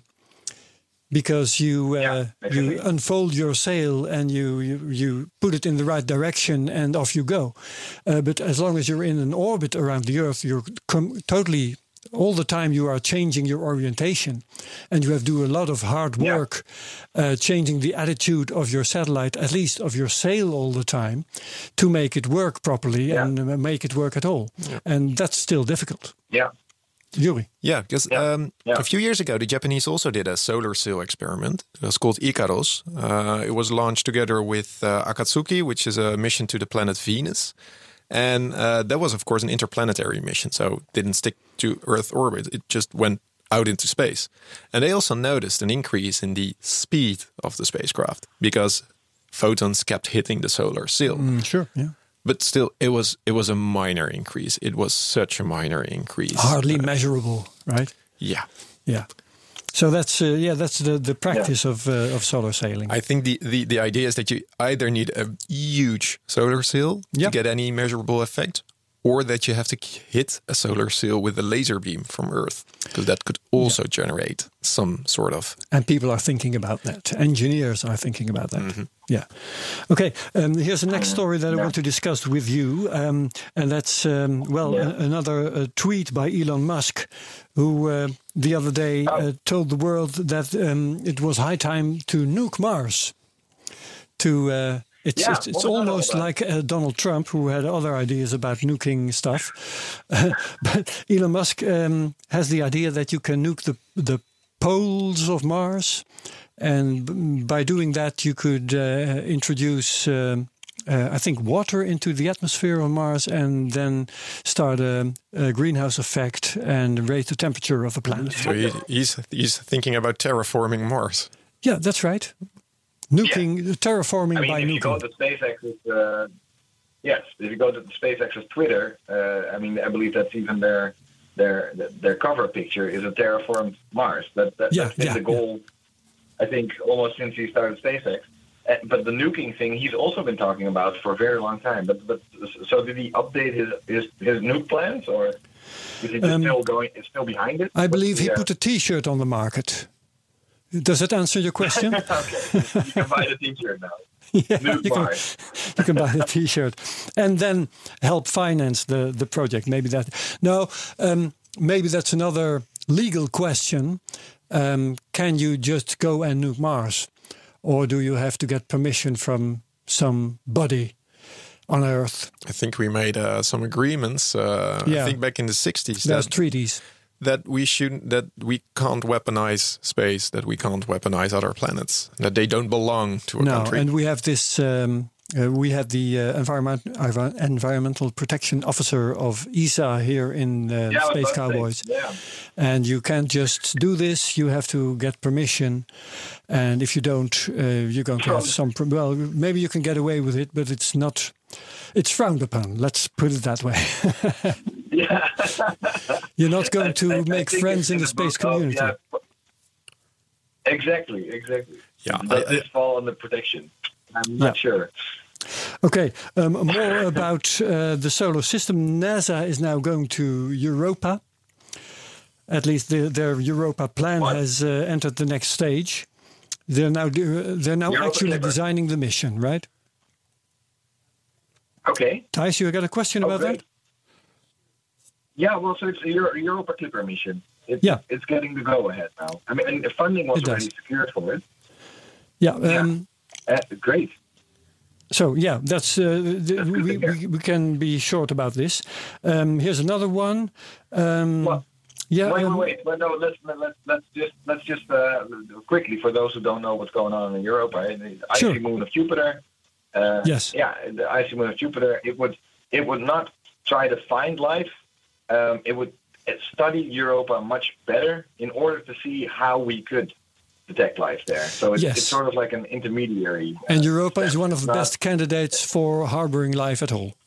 because you uh, yeah, you unfold your sail and you, you you put it in the right direction and off you go. Uh, but as long as you're in an orbit around the Earth, you're com- totally. All the time you are changing your orientation, and you have to do a lot of hard work yeah. uh, changing the attitude of your satellite, at least of your sail all the time, to make it work properly yeah. and uh, make it work at all. Yeah. And that's still difficult. Yeah. Yuri? Yeah, because yeah. um, yeah. a few years ago, the Japanese also did a solar sail experiment. It was called Icaros. Uh, it was launched together with uh, Akatsuki, which is a mission to the planet Venus. And uh, that was, of course, an interplanetary mission, so it didn't stick to Earth orbit. It just went out into space. And they also noticed an increase in the speed of the spacecraft because photons kept hitting the solar sail. Mm, sure, yeah. But still, it was it was a minor increase. It was such a minor increase. Hardly uh, measurable, right? Yeah. Yeah. So that's uh, yeah, that's the, the practice yeah. of uh, of solar sailing. I think the, the, the idea is that you either need a huge solar sail yep. to get any measurable effect, or that you have to hit a solar sail with a laser beam from Earth, because that could also yeah. generate some sort of. And people are thinking about that. Engineers are thinking about that. Mm-hmm. Yeah. Okay. Um, here's the next story that I want to discuss with you, um, and that's um, well yeah. a- another uh, tweet by Elon Musk, who uh, the other day uh, told the world that um, it was high time to nuke Mars. To uh, it's yeah, it's, it's almost like uh, Donald Trump, who had other ideas about nuking stuff, uh, but Elon Musk um, has the idea that you can nuke the the poles of Mars, and by doing that you could uh, introduce. Um, Uh, I think water into the atmosphere on Mars, and then start a, a greenhouse effect and raise the temperature of the planet. So he, he's he's thinking about terraforming Mars. Yeah, that's right. Nuking, yeah. terraforming I mean, by if nuking. You go to SpaceX's, uh, yes, if you go to SpaceX's Twitter, uh, I mean, I believe that's even their their their cover picture is a terraformed Mars. That, that yeah, that's been yeah, the goal, yeah. I think, almost since he started SpaceX. Uh, but the nuking thing, he's also been talking about for a very long time. But but so did he update his his, his nuke plans, or is he just um, still going? Is still behind it? I believe the, he uh, put a T-shirt on the market. Does that answer your question? Okay, you can buy the T-shirt now. Yeah, you can, you can buy the T-shirt and then help finance the, the project. Maybe that. No, um, maybe that's another legal question. Um, can you just go and nuke Mars? Or do you have to get permission from somebody on Earth? I think we made uh, some agreements. Uh, yeah. I think back in the sixties. There's that, treaties. That we shouldn't. That we can't weaponize space. That we can't weaponize other planets. That they don't belong to a no, country. And we have this. Um, uh, we had the uh, environment, uh, environmental protection officer of E S A here in uh, yeah, Space Cowboys. Yeah. And you can't just do this. You have to get permission. And if you don't, uh, you're going to have some. Well, maybe you can get away with it, but it's not. It's frowned upon. Let's put it that way. Yeah. You're not going to I, I make friends in the space community. Of, yeah. Exactly. Exactly. Yeah. Does I, I, this fall under protection? I'm not yeah. sure. Okay, um, more about uh, the solar system. NASA is now going to Europa. At least the, their Europa plan what? has uh, entered the next stage. They're now do- they're now Europa actually Clipper. designing the mission, right? Okay. Thijs, you got a question Oh, about great. that? Yeah, well, so it's a Euro- Europa Clipper mission. It's, Yeah. it's getting the go-ahead now. I mean, and the funding was It does. already secured for it. Yeah. Yeah. Um, Uh, great. So yeah, that's, uh, the, That's good we, to hear. we we can be short about this. Um, here's another one. Um, Well, yeah. wait, um, wait, wait. Well, no, let's let, let's let's just let's just uh, quickly for those who don't know what's going on in Europe. Right? The icy Sure. moon of Jupiter. Uh, Yes. Yeah, the icy moon of Jupiter. It would it would not try to find life. Um, it would study Europa much better in order to see how we could detect life there. So it's, Yes. it's sort of like an intermediary. uh, And Europa is step. one of the Not- best candidates for harboring life at all.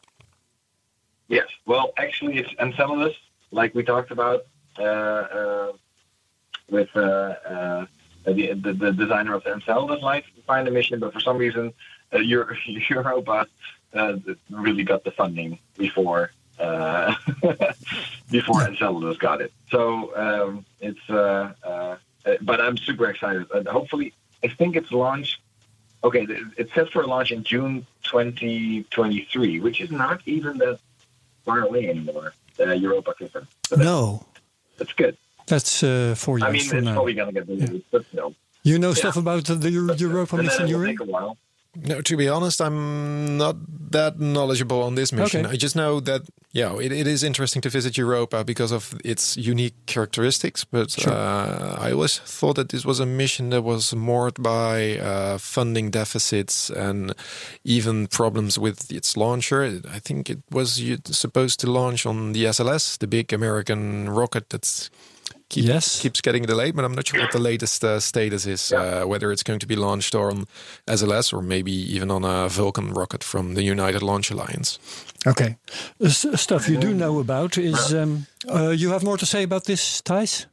Yes. Well, actually, it's Enceladus, like we talked about uh, uh, with uh, uh, the, the the designer of the Enceladus life finder mission, but for some reason, uh, Euro- Europa uh, really got the funding before uh, before Enceladus got it. So um, it's. Uh, uh, but I'm super excited. Uh, hopefully, I think it's launched. Okay, it's set for a launch in June twenty twenty-three, which is not even that far away anymore. Uh, Europa Clipper. So that's, No, that's good. that's uh, four years I mean, from it's now. probably going to get delayed, but no. You know yeah. stuff about the, the Euro- But, uh, Europa and then mission it will you're in? take a while. No, to be honest, I'm not that knowledgeable on this mission. Okay. I just know that, yeah, it, it is interesting to visit Europa because of its unique characteristics. But Sure. uh, I always thought that this was a mission that was marred by uh, funding deficits and even problems with its launcher. I think it was you- supposed to launch on the S L S, the big American rocket that's keep, Yes. keeps getting delayed, but I'm not sure what the latest uh, status is, Yeah. uh, whether it's going to be launched on S L S or maybe even on a Vulcan rocket from the United Launch Alliance. Okay. Uh, s- stuff you do know about is... Um, uh, you have more to say about this, Thijs?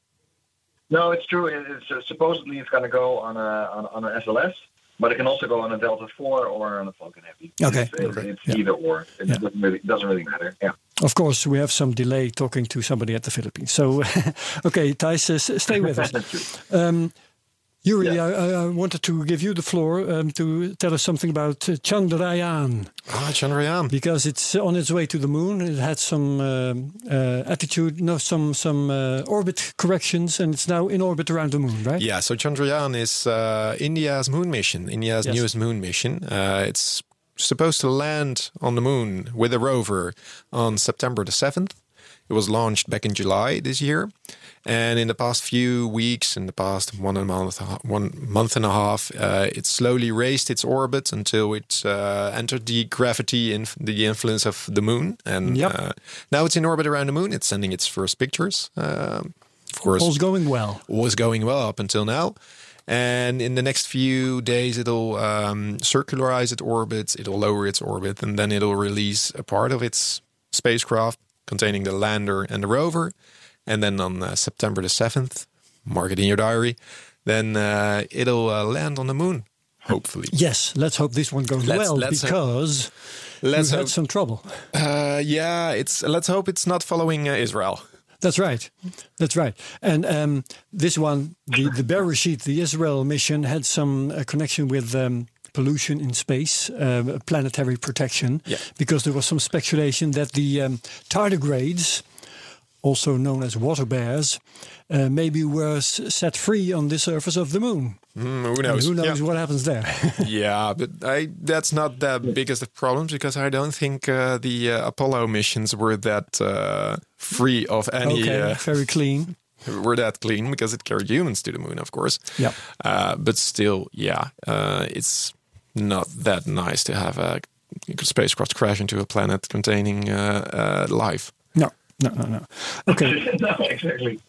No, it's true. It- It's, uh, supposedly it's going to go on a on, on an S L S, but it can also go on a Delta four or on a Falcon Heavy. Okay. It's, it's, Okay. it's Yeah. either or. It Yeah. doesn't really doesn't really matter. Yeah. Of course, we have some delay talking to somebody at the Philippines. So, okay, Thijs, uh, s- stay with us. That's true. Um, Yuri, Yeah. I, I wanted to give you the floor um, to tell us something about uh, Chandrayaan, Ah, Chandrayaan. because it's on its way to the moon. It had some um, uh, attitude, no, some some uh, orbit corrections, and it's now in orbit around the moon, right? Yeah, so Chandrayaan is uh, India's moon mission, India's Yes. newest moon mission. Uh, it's supposed to land on the moon with a rover on September the seventh. It was launched back in July this year. And in the past few weeks, in the past one and a month, one month and a half, uh, it slowly raised its orbit until it uh, entered the gravity in the influence of the moon. And Yep. uh, now it's in orbit around the moon. It's sending its first pictures. Um of course, All's going well. was going well up until now. And in the next few days, it'll um, circularize its orbit, it'll lower its orbit, and then it'll release a part of its spacecraft containing the lander and the rover. And then on uh, September the seventh, mark it in your diary, then uh, it'll uh, land on the moon, hopefully. Yes, let's hope this one goes Let's- well, let's hope- because Let's we've hope, had some trouble. uh, yeah, it's let's hope it's not following uh, Israel. That's right. That's right. And um, this one, the, the Bereshit, the Israel mission, had some uh, connection with um, pollution in space, uh, planetary protection, Yeah. because there was some speculation that the um, tardigrades, also known as water bears, uh, maybe were s- set free on the surface of the moon. Mm, who And knows? who knows Yeah. what happens there? Yeah, but I, that's not the biggest of problems because I don't think uh, the uh, Apollo missions were that uh, free of any. Okay, Uh, very clean. were that clean because it carried humans to the moon, of course. Yeah. Uh, but still, yeah, uh, it's not that nice to have a spacecraft crash into a planet containing uh, uh, life. No, no, no, no. Okay, no, exactly.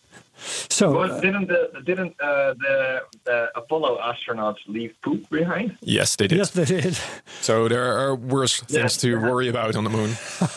so Well, uh, didn't the didn't uh, the, the Apollo astronauts leave poop behind? Yes, they did. yes, they did. So there are worse things to worry about on the moon.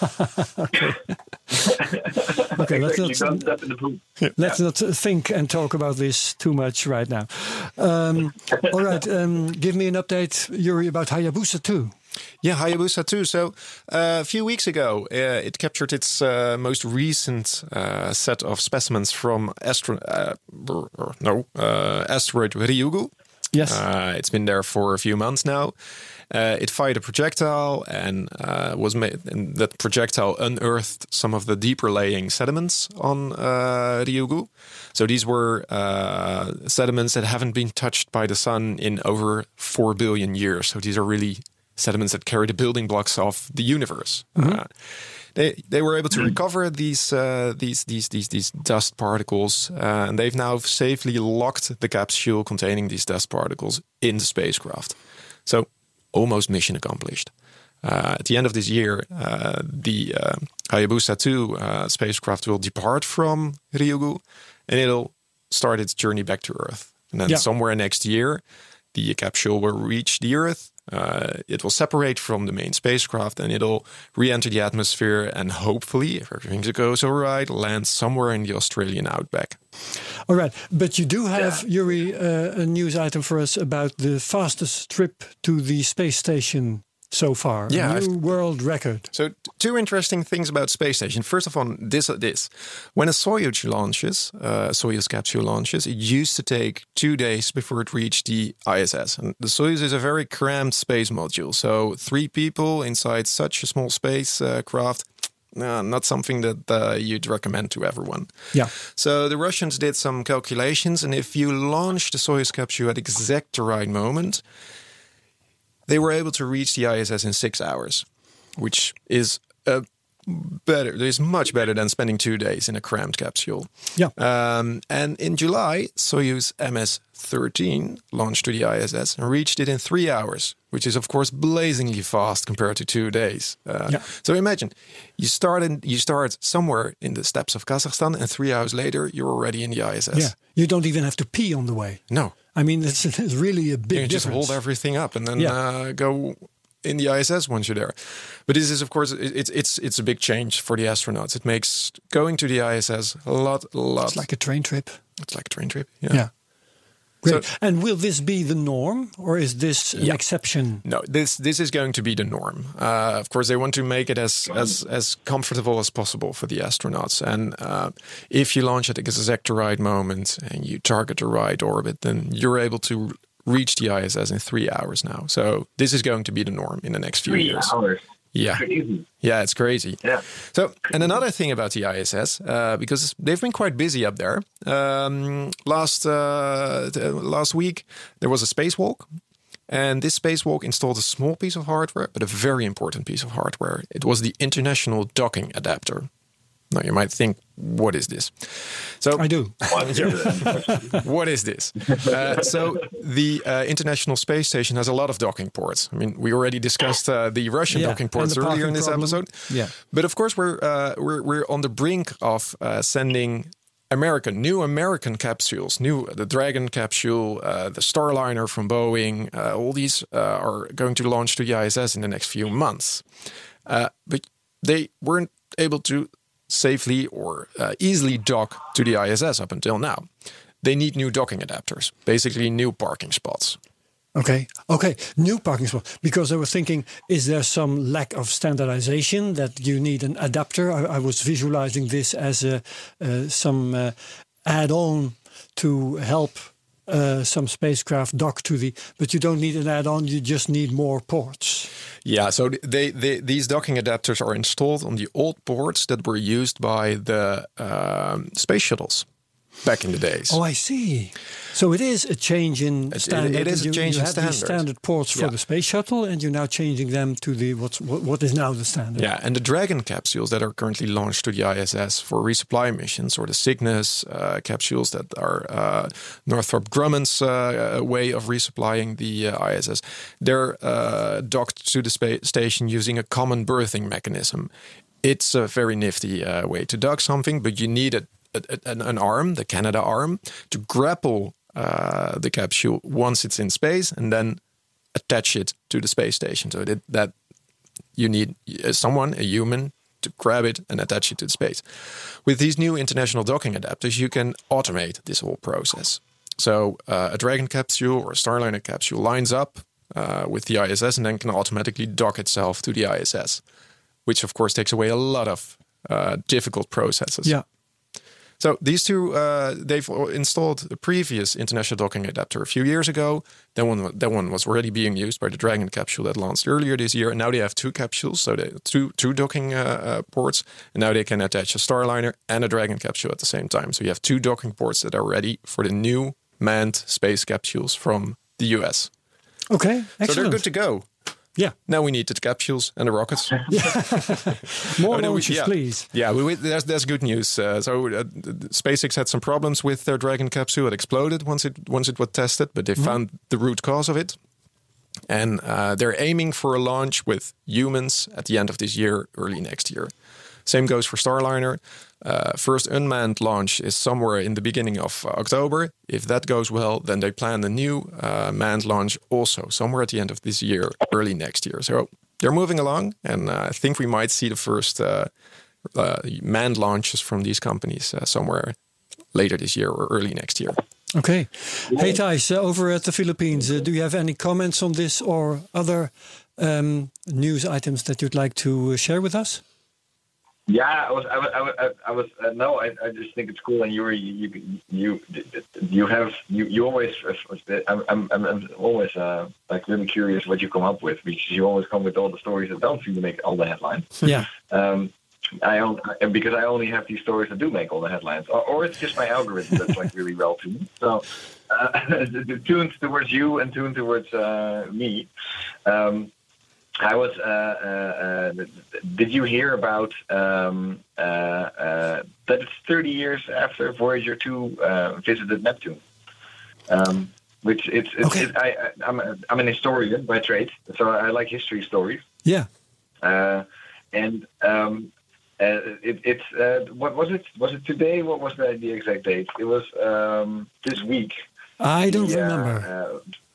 Okay, let's Exactly, not don't step in the poop. Let's not think and talk about this too much right now. Um, all right, um, give me an update, Yuri, about Hayabusa two. Yeah, Hayabusa two. So uh, a few weeks ago, uh, it captured its uh, most recent uh, set of specimens from astro- uh, or, no uh, asteroid Ryugu. Yes. Uh, it's been there for a few months now. Uh, it fired a projectile, and uh, was made. And that projectile unearthed some of the deeper laying sediments on uh, Ryugu. So these were uh, sediments that haven't been touched by the sun in over four billion years. So these are really sediments that carry the building blocks of the universe. Mm-hmm. Uh, they they were able to recover these uh, these these these these dust particles, uh, and they've now safely locked the capsule containing these dust particles in the spacecraft. So almost mission accomplished. Uh, at the end of this year, uh, the uh, Hayabusa two uh, spacecraft will depart from Ryugu, and it'll start its journey back to Earth. And then yeah. somewhere next year, the capsule will reach the Earth. Uh, it will separate from the main spacecraft, and it'll re-enter the atmosphere and hopefully, if everything goes all right, land somewhere in the Australian outback. All right, but you do have, yeah. Yuri, uh, a news item for us about the fastest trip to the space station so far. Yeah, a new I've, world record. So t- two interesting things about space station. First of all, this this when a Soyuz launches, uh, a Soyuz capsule launches, it used to take two days before it reached the I S S. And the Soyuz is a very cramped space module. So three people inside such a small space uh, craft. Uh, not something that uh, you'd recommend to everyone. Yeah. So the Russians did some calculations, and if you launch the Soyuz capsule at exact the right moment, they were able to reach the I S S in six hours, which is a better. Is much better than spending two days in a cramped capsule. Yeah. Um, and in July, Soyuz M S thirteen launched to the I S S and reached it in three hours, which is of course blazingly fast compared to two days. Uh, yeah. So imagine you start in, you start somewhere in the steppes of Kazakhstan, and three hours later you're already in the I S S. Yeah. You don't even have to pee on the way. No. I mean, it's, it's really a big you can difference. just hold everything up and then yeah. uh, go in the I S S once you're there. But this is, of course, it's it's it's a big change for the astronauts. It makes going to the I S S a lot, a lot. It's like a train trip. It's like a train trip. Yeah. Yeah. Great. So, and will this be the norm, or is this an yeah. exception? No, this this is going to be the norm. Uh, of course, they want to make it as as as comfortable as possible for the astronauts. And uh, if you launch at the exact right moment and you target the right orbit, then you're able to reach the I S S in three hours now. So this is going to be the norm in the next few three years. Hours. Yeah, crazy. yeah, it's crazy. Yeah. So, and another thing about the I S S, uh, because they've been quite busy up there. Um, last uh, last week there was a spacewalk, and this spacewalk installed a small piece of hardware, but a very important piece of hardware. It was the International Docking Adapter. Now you might think, what is this? So I do. What is this? Uh, so the uh, International Space Station has a lot of docking ports. I mean, we already discussed uh, the Russian yeah, docking ports the earlier in this problem. episode. Yeah, but of course we're uh, we're we're on the brink of uh, sending American new American capsules, new the Dragon capsule, uh, the Starliner from Boeing. Uh, all these uh, are going to launch to the I S S in the next few months. Uh, but they weren't able to safely or uh, easily dock to the I S S up until now. They need new docking adapters, basically new parking spots. Okay, okay, new parking spot. Because I was thinking, is there some lack of standardization that you need an adapter? I, I was visualizing this as a uh, some uh, add-on to help uh, some spacecraft dock to the. But you don't need an add-on; you just need more ports. Yeah, so they, they, these docking adapters are installed on the old ports that were used by the um, space shuttles back in the days. Oh, I see. So it is a change in standard. It, it is you, a change you in had standard. These standard ports for yeah. the space shuttle, and you're now changing them to the what's what, what is now the standard. Yeah, and the Dragon capsules that are currently launched to the I S S for resupply missions, or the Cygnus uh, capsules that are uh, Northrop Grumman's uh, way of resupplying the uh, I S S, they're uh, docked to the space station using a common berthing mechanism. It's a very nifty uh, way to dock something, but you need a An, an arm, the Canada arm, to grapple uh, the capsule once it's in space, and then attach it to the space station. So that, that you need someone, a human, to grab it and attach it to the space. With these new international docking adapters, you can automate this whole process. So uh, a Dragon capsule or a Starliner capsule lines up uh, with the I S S and then can automatically dock itself to the I S S, which of course takes away a lot of uh, difficult processes. Yeah. So these two, uh, they've installed the previous international docking adapter a few years ago. That one, that one was already being used by the Dragon capsule that launched earlier this year. And now they have two capsules, so they two two docking uh, uh, ports. And now they can attach a Starliner and a Dragon capsule at the same time. So you have two docking ports that are ready for the new manned space capsules from the U S. Okay, excellent. So they're good to go. Yeah. Now we need the capsules and the rockets. More Oh, no, we- launches, yeah. please. Yeah, we, we, that's, that's good news. Uh, so uh, SpaceX had some problems with their Dragon capsule. It exploded once it once it was tested, but they found the root cause of it. And uh, they're aiming for a launch with humans at the end of this year, early next year. Same goes for Starliner. Uh, first unmanned launch is somewhere in the beginning of uh, October. If that goes well, then they plan a new uh, manned launch also somewhere at the end of this year, early next year. So they're moving along, and uh, I think we might see the first uh, uh, manned launches from these companies uh, somewhere later this year or early next year. Okay. Hey, Thijs, uh, over at the Philippines, uh, do you have any comments on this or other um, news items that you'd like to uh, share with us? Yeah, I was, I was, I was, I was uh, no, I, I just think it's cool, and you were, you, you, you have, you, you always, I'm, I'm, I'm always uh, like really curious what you come up with, because you always come with all the stories that don't seem to make all the headlines. Yeah. Um, I only, because I only have these stories that do make all the headlines, or, or it's just my algorithm that's like really well tuned. So uh, tuned towards you and tuned towards uh, me. Um, I was. Uh, uh, uh, did you hear about um, uh, uh, that? It's thirty years after Voyager two uh, visited Neptune. Um, which it's. it's Okay. it, I, I, I'm. A, I'm an historian by trade, so I like history stories. Yeah. Uh, and um, uh, it, it's. Uh, what was it? Was it today? What was the, the exact date? It was um, this week. I don't Yeah, remember. Uh,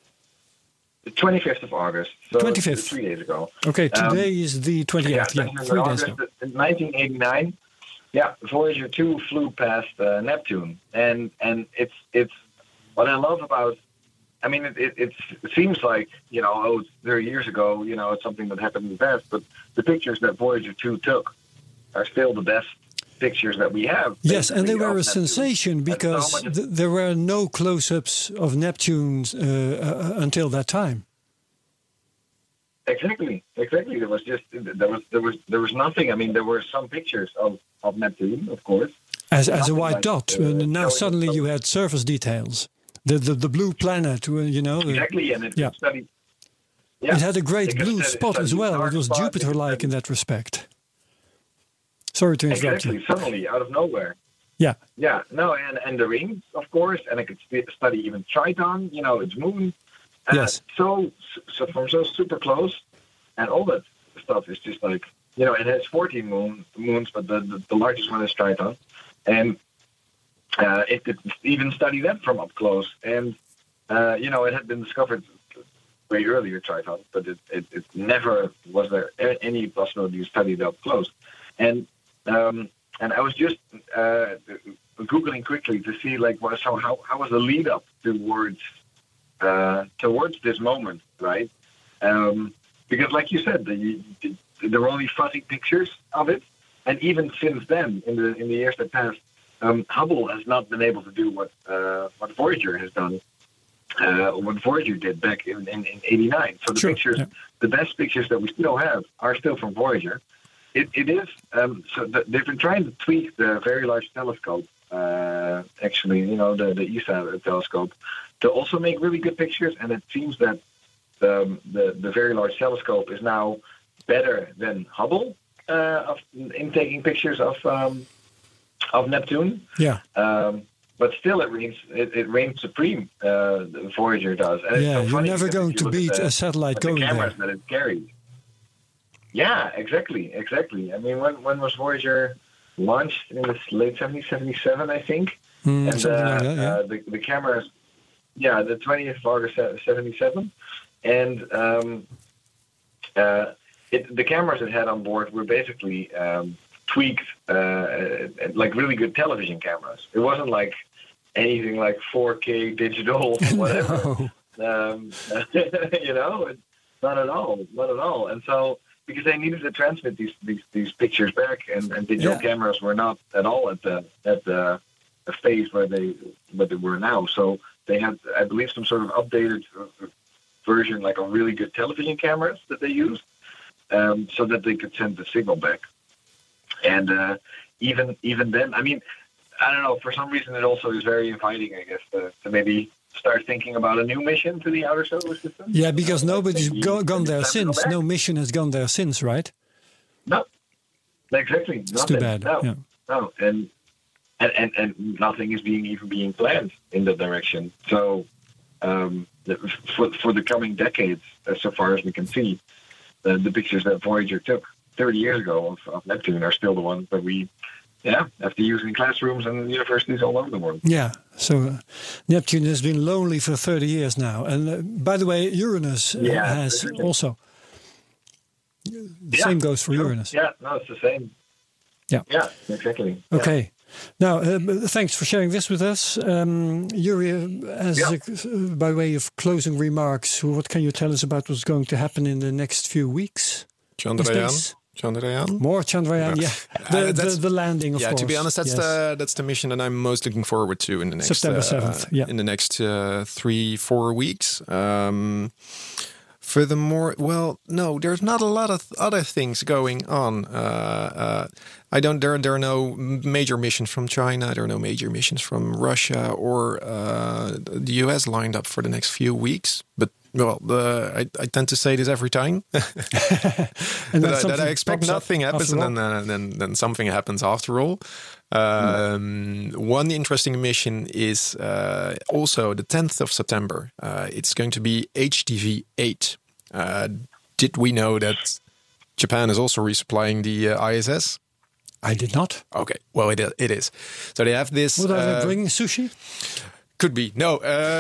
the twenty-fifth of August. So twenty-fifth. Three days ago. Okay, um, today is the twentieth. Yeah, twenty-fifth of three days August, ago. in nineteen eighty-nine. Yeah, Voyager two flew past uh, Neptune, and and it's it's what I love about. I mean, it, it, it's, it seems like, you know, oh, it's thirty years ago. You know, it's something that happened in the past. But the pictures that Voyager two took are still the best pictures that we have. Yes, and they basically, were of a Neptune. sensation And so because much of- th- there were no close-ups of Neptune uh, uh, until that time. Exactly, exactly. There was just there was there was there was nothing. I mean, there were some pictures of, of Neptune, of course. As, as a Nothing white like, dot. uh, and now showing suddenly some- you had surface details. The the, the blue planet, uh, you know. uh, Exactly, and it Yeah. studied. Yeah, It had a great it could blue study- spot as study well. dark It was spot, it could Jupiter-like in study- that respect. Sorry to interrupt Exactly, you. suddenly out of nowhere. Yeah. Yeah, no, and, and the rings, of course, and I could st- study even Triton, you know, its moon. Uh, Yes. So, so from so super close, and all that stuff is just like, you know, it has fourteen moon, moons, but the, the, the largest one is Triton. And uh, it could even study that from up close. And, uh, you know, it had been discovered way earlier, Triton, but it, it, it never was there a- any possibility to study it up close. And um, and I was just uh, Googling quickly to see, like, what, so how, how was the lead up towards uh, towards this moment, right? Um, because, like you said, the, the, there were only fuzzy pictures of it, and even since then, in the in the years that passed, um, Hubble has not been able to do what uh, what Voyager has done, uh, what Voyager did back in in, in eighty-nine. So the Sure, pictures, yeah. the best pictures that we still have, are still from Voyager. It, it is um, so th- they've been trying to tweak the Very Large Telescope, uh, actually, you know, the the E S A telescope, to also make really good pictures. And it seems that um, the the Very Large Telescope is now better than Hubble uh, of, in taking pictures of um, of Neptune. Yeah. Um, but still, it reigns it, it reigns supreme. Uh, the Voyager does. And it's Yeah, so you're funny never because if going you to look at beat the- a satellite at the going cameras there. that it carries. Yeah, exactly, exactly. I mean, when when was Voyager launched? In the late seventies, seventy-seven, I think. Mm, and something uh, like that, yeah. uh, the the cameras, yeah, the twentieth of August, seventy-seven, and um, uh, it, the cameras it had on board were basically um, tweaked, uh, like really good television cameras. It wasn't like anything like four K digital, whatever. No. Um, you know, not at all, not at all. And so, because they needed to transmit these these, these pictures back, and, and digital Yeah. cameras were not at all at the at the, the phase where they where they were now. So they had, I believe, some sort of updated version, like a really good television cameras that they used, um, so that they could send the signal back. And uh, even even then, I mean, I don't know. For some reason, it also is very inviting, I guess, to, to maybe start thinking about a new mission to the outer solar system. Yeah, because nobody's Maybe go, gone there send it since. back. No mission has gone there since, right? No, exactly. It's Nothing. too bad. No, Yeah. no, and, and and and nothing is being even being planned in that direction. So, um, the- for for the coming decades, uh, so far as we can see, the, the pictures that Voyager took thirty years ago of, of Neptune are still the ones that we, yeah, have to use in classrooms and universities all over the world. Yeah, so uh, Neptune has been lonely for thirty years now. And uh, by the way, Uranus uh, Yeah, has exactly. also. The Yeah, same goes for sure. Uranus. Yeah, no, it's the same. Yeah. Yeah, exactly. Yeah. Okay. Now, uh, thanks for sharing this with us. Um, Yuri, uh, as Yeah. a, by way of closing remarks, what can you tell us about what's going to happen in the next few weeks? Chandrayaan. Space? Chandrayaan. More Chandrayaan, yeah. The, Uh, the, that's- the landing, of yeah, course. to be honest, that's Yes. the that's the mission that I'm most looking forward to in the next September uh, seventh, yeah. in the next uh, three four weeks. Um, furthermore, well, no, there's not a lot of other things going on. Uh, uh, I don't. There there are no major missions from China. There are no major missions from Russia or uh, the U S lined up for the next few weeks. But well, the, I, I tend to say this every time. And that, then I, that something I expect pops up nothing happens, and after then, uh, then then something happens after all. Um, One interesting mission is uh, also the tenth of September. Uh, it's going to be H D V eight. Uh, did we know that Japan is also resupplying the uh, I S S? I did not. Okay, well it it is. So they have this. What are uh, they bringing? Sushi? Could be. No.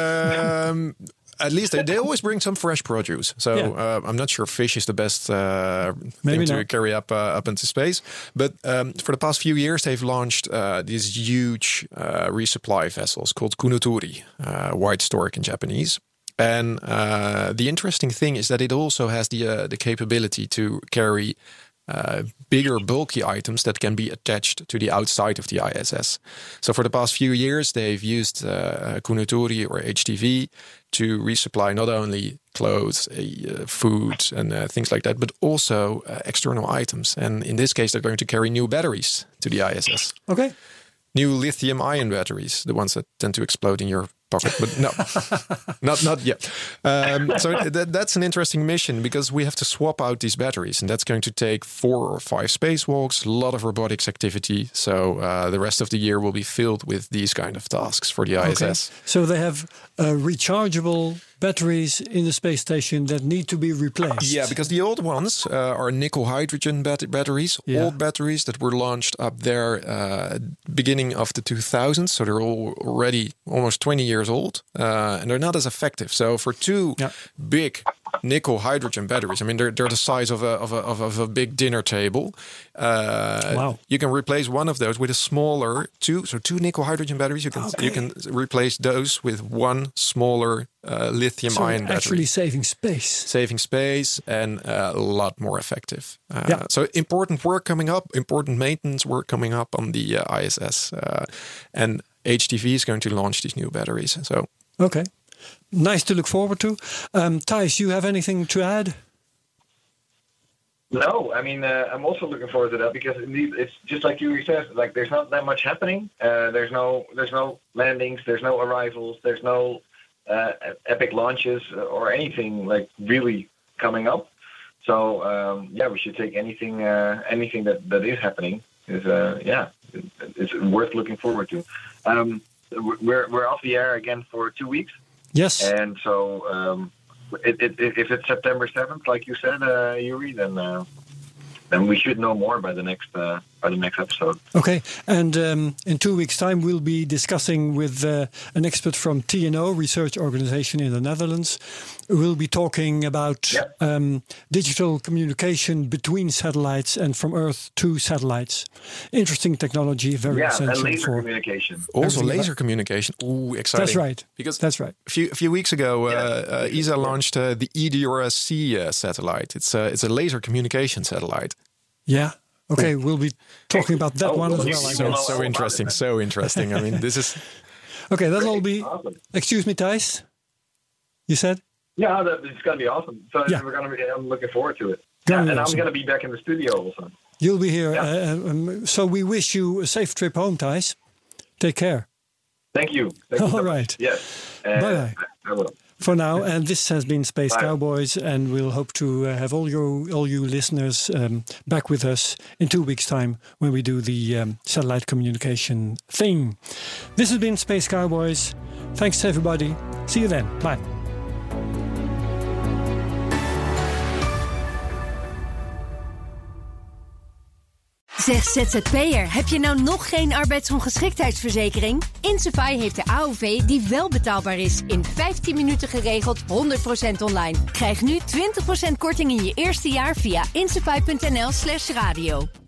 Um, at least they, they always bring some fresh produce. So Yeah. uh, I'm not sure fish is the best uh, Maybe thing to not. carry up uh, up into space. But um, for the past few years, they've launched uh, these huge uh, resupply vessels called Kunotori, uh, white stork in Japanese. And uh, the interesting thing is that it also has the uh, the capability to carry uh, bigger, bulky items that can be attached to the outside of the I S S. So for the past few years, they've used uh, Kunotori or H D V to resupply not only clothes, uh, food, and uh, things like that, but also uh, external items. And in this case, they're going to carry new batteries to the I S S. Okay. New lithium-ion batteries, the ones that tend to explode in your pocket, but no, not not yet. Um, so th- that's an interesting mission because we have to swap out these batteries, and that's going to take four or five spacewalks, a lot of robotics activity. So uh, the rest of the year will be filled with these kind of tasks for the I S S. Okay. So they have uh, rechargeable batteries in the space station that need to be replaced. Yeah, because the old ones uh, are nickel hydrogen bat- batteries, Yeah. old batteries that were launched up there uh, beginning of the two thousands. So they're all already almost twenty years old, uh, and they're not as effective. So for two Yeah. big nickel hydrogen batteries, I mean they're they're the size of a of a of a, of a big dinner table. Uh, Wow. You can replace one of those with a smaller two. So two nickel hydrogen batteries. You can Okay. you can replace those with one smaller uh, lithium So ion actually battery, saving space. saving space and uh, a lot more effective. Uh, Yeah. So important work coming up, important maintenance work coming up on the uh, I S S, uh, and H D V is going to launch these new batteries. So Okay. Nice to look forward to. Um, Thijs, you have anything to add? No, I mean, uh, I'm also looking forward to that because indeed, it's just like you said. Like, there's not that much happening. Uh, there's no, there's no landings. There's no arrivals. There's no uh, epic launches or anything like really coming up. So um, yeah, we should take anything, uh, anything that, that is happening is uh, yeah, it, it's worth looking forward to. Um, we're we're off the air again for two weeks, Yes. and so. Um, It, it, it, if it's September seventh, like you said, uh, Yuri, then uh, then we should know more by the next uh, by the next episode. Okay, and um, in two weeks' time, we'll be discussing with uh, an expert from T N O, research organization in the Netherlands. We'll be talking about yeah. um, digital communication between satellites and from Earth to satellites. Interesting technology, very yeah, essential and laser for communication. Also, laser communication. Ooh, exciting! That's right. Because that's right. A few a few weeks ago, yeah. uh, uh, E S A launched uh, the E D R S C uh, satellite. It's a it's a laser communication satellite. Yeah. Okay, we'll be talking about that oh, one as well, well. I So guess. so interesting, so interesting. I mean, this is Okay, that'll be. Awesome. Excuse me, Thijs. You said. Yeah, that, it's going to be awesome. So Yeah. we're going to be. I'm looking forward to it. Gonna Yeah, be and awesome. I'm going to be back in the studio also. You'll be here. Yeah. Uh, um, so we wish you a safe trip home, Thijs. Take care. Thank you. Thank you so All much. right. Yes. Uh, Bye-bye. I, I will. For now, and this has been Space Bye. Cowboys, and we'll hope to uh, have all you all you listeners um, back with us in two weeks' time when we do the um, satellite communication thing. This has been Space Cowboys. Thanks to everybody. See you then. Bye. Zeg Z Z P'er, heb je nou nog geen arbeidsongeschiktheidsverzekering? Insafai heeft de A O V die wel betaalbaar is. In vijftien minuten geregeld, honderd procent online. Krijg nu twintig procent korting in je eerste jaar via insafai punt n l slash radio.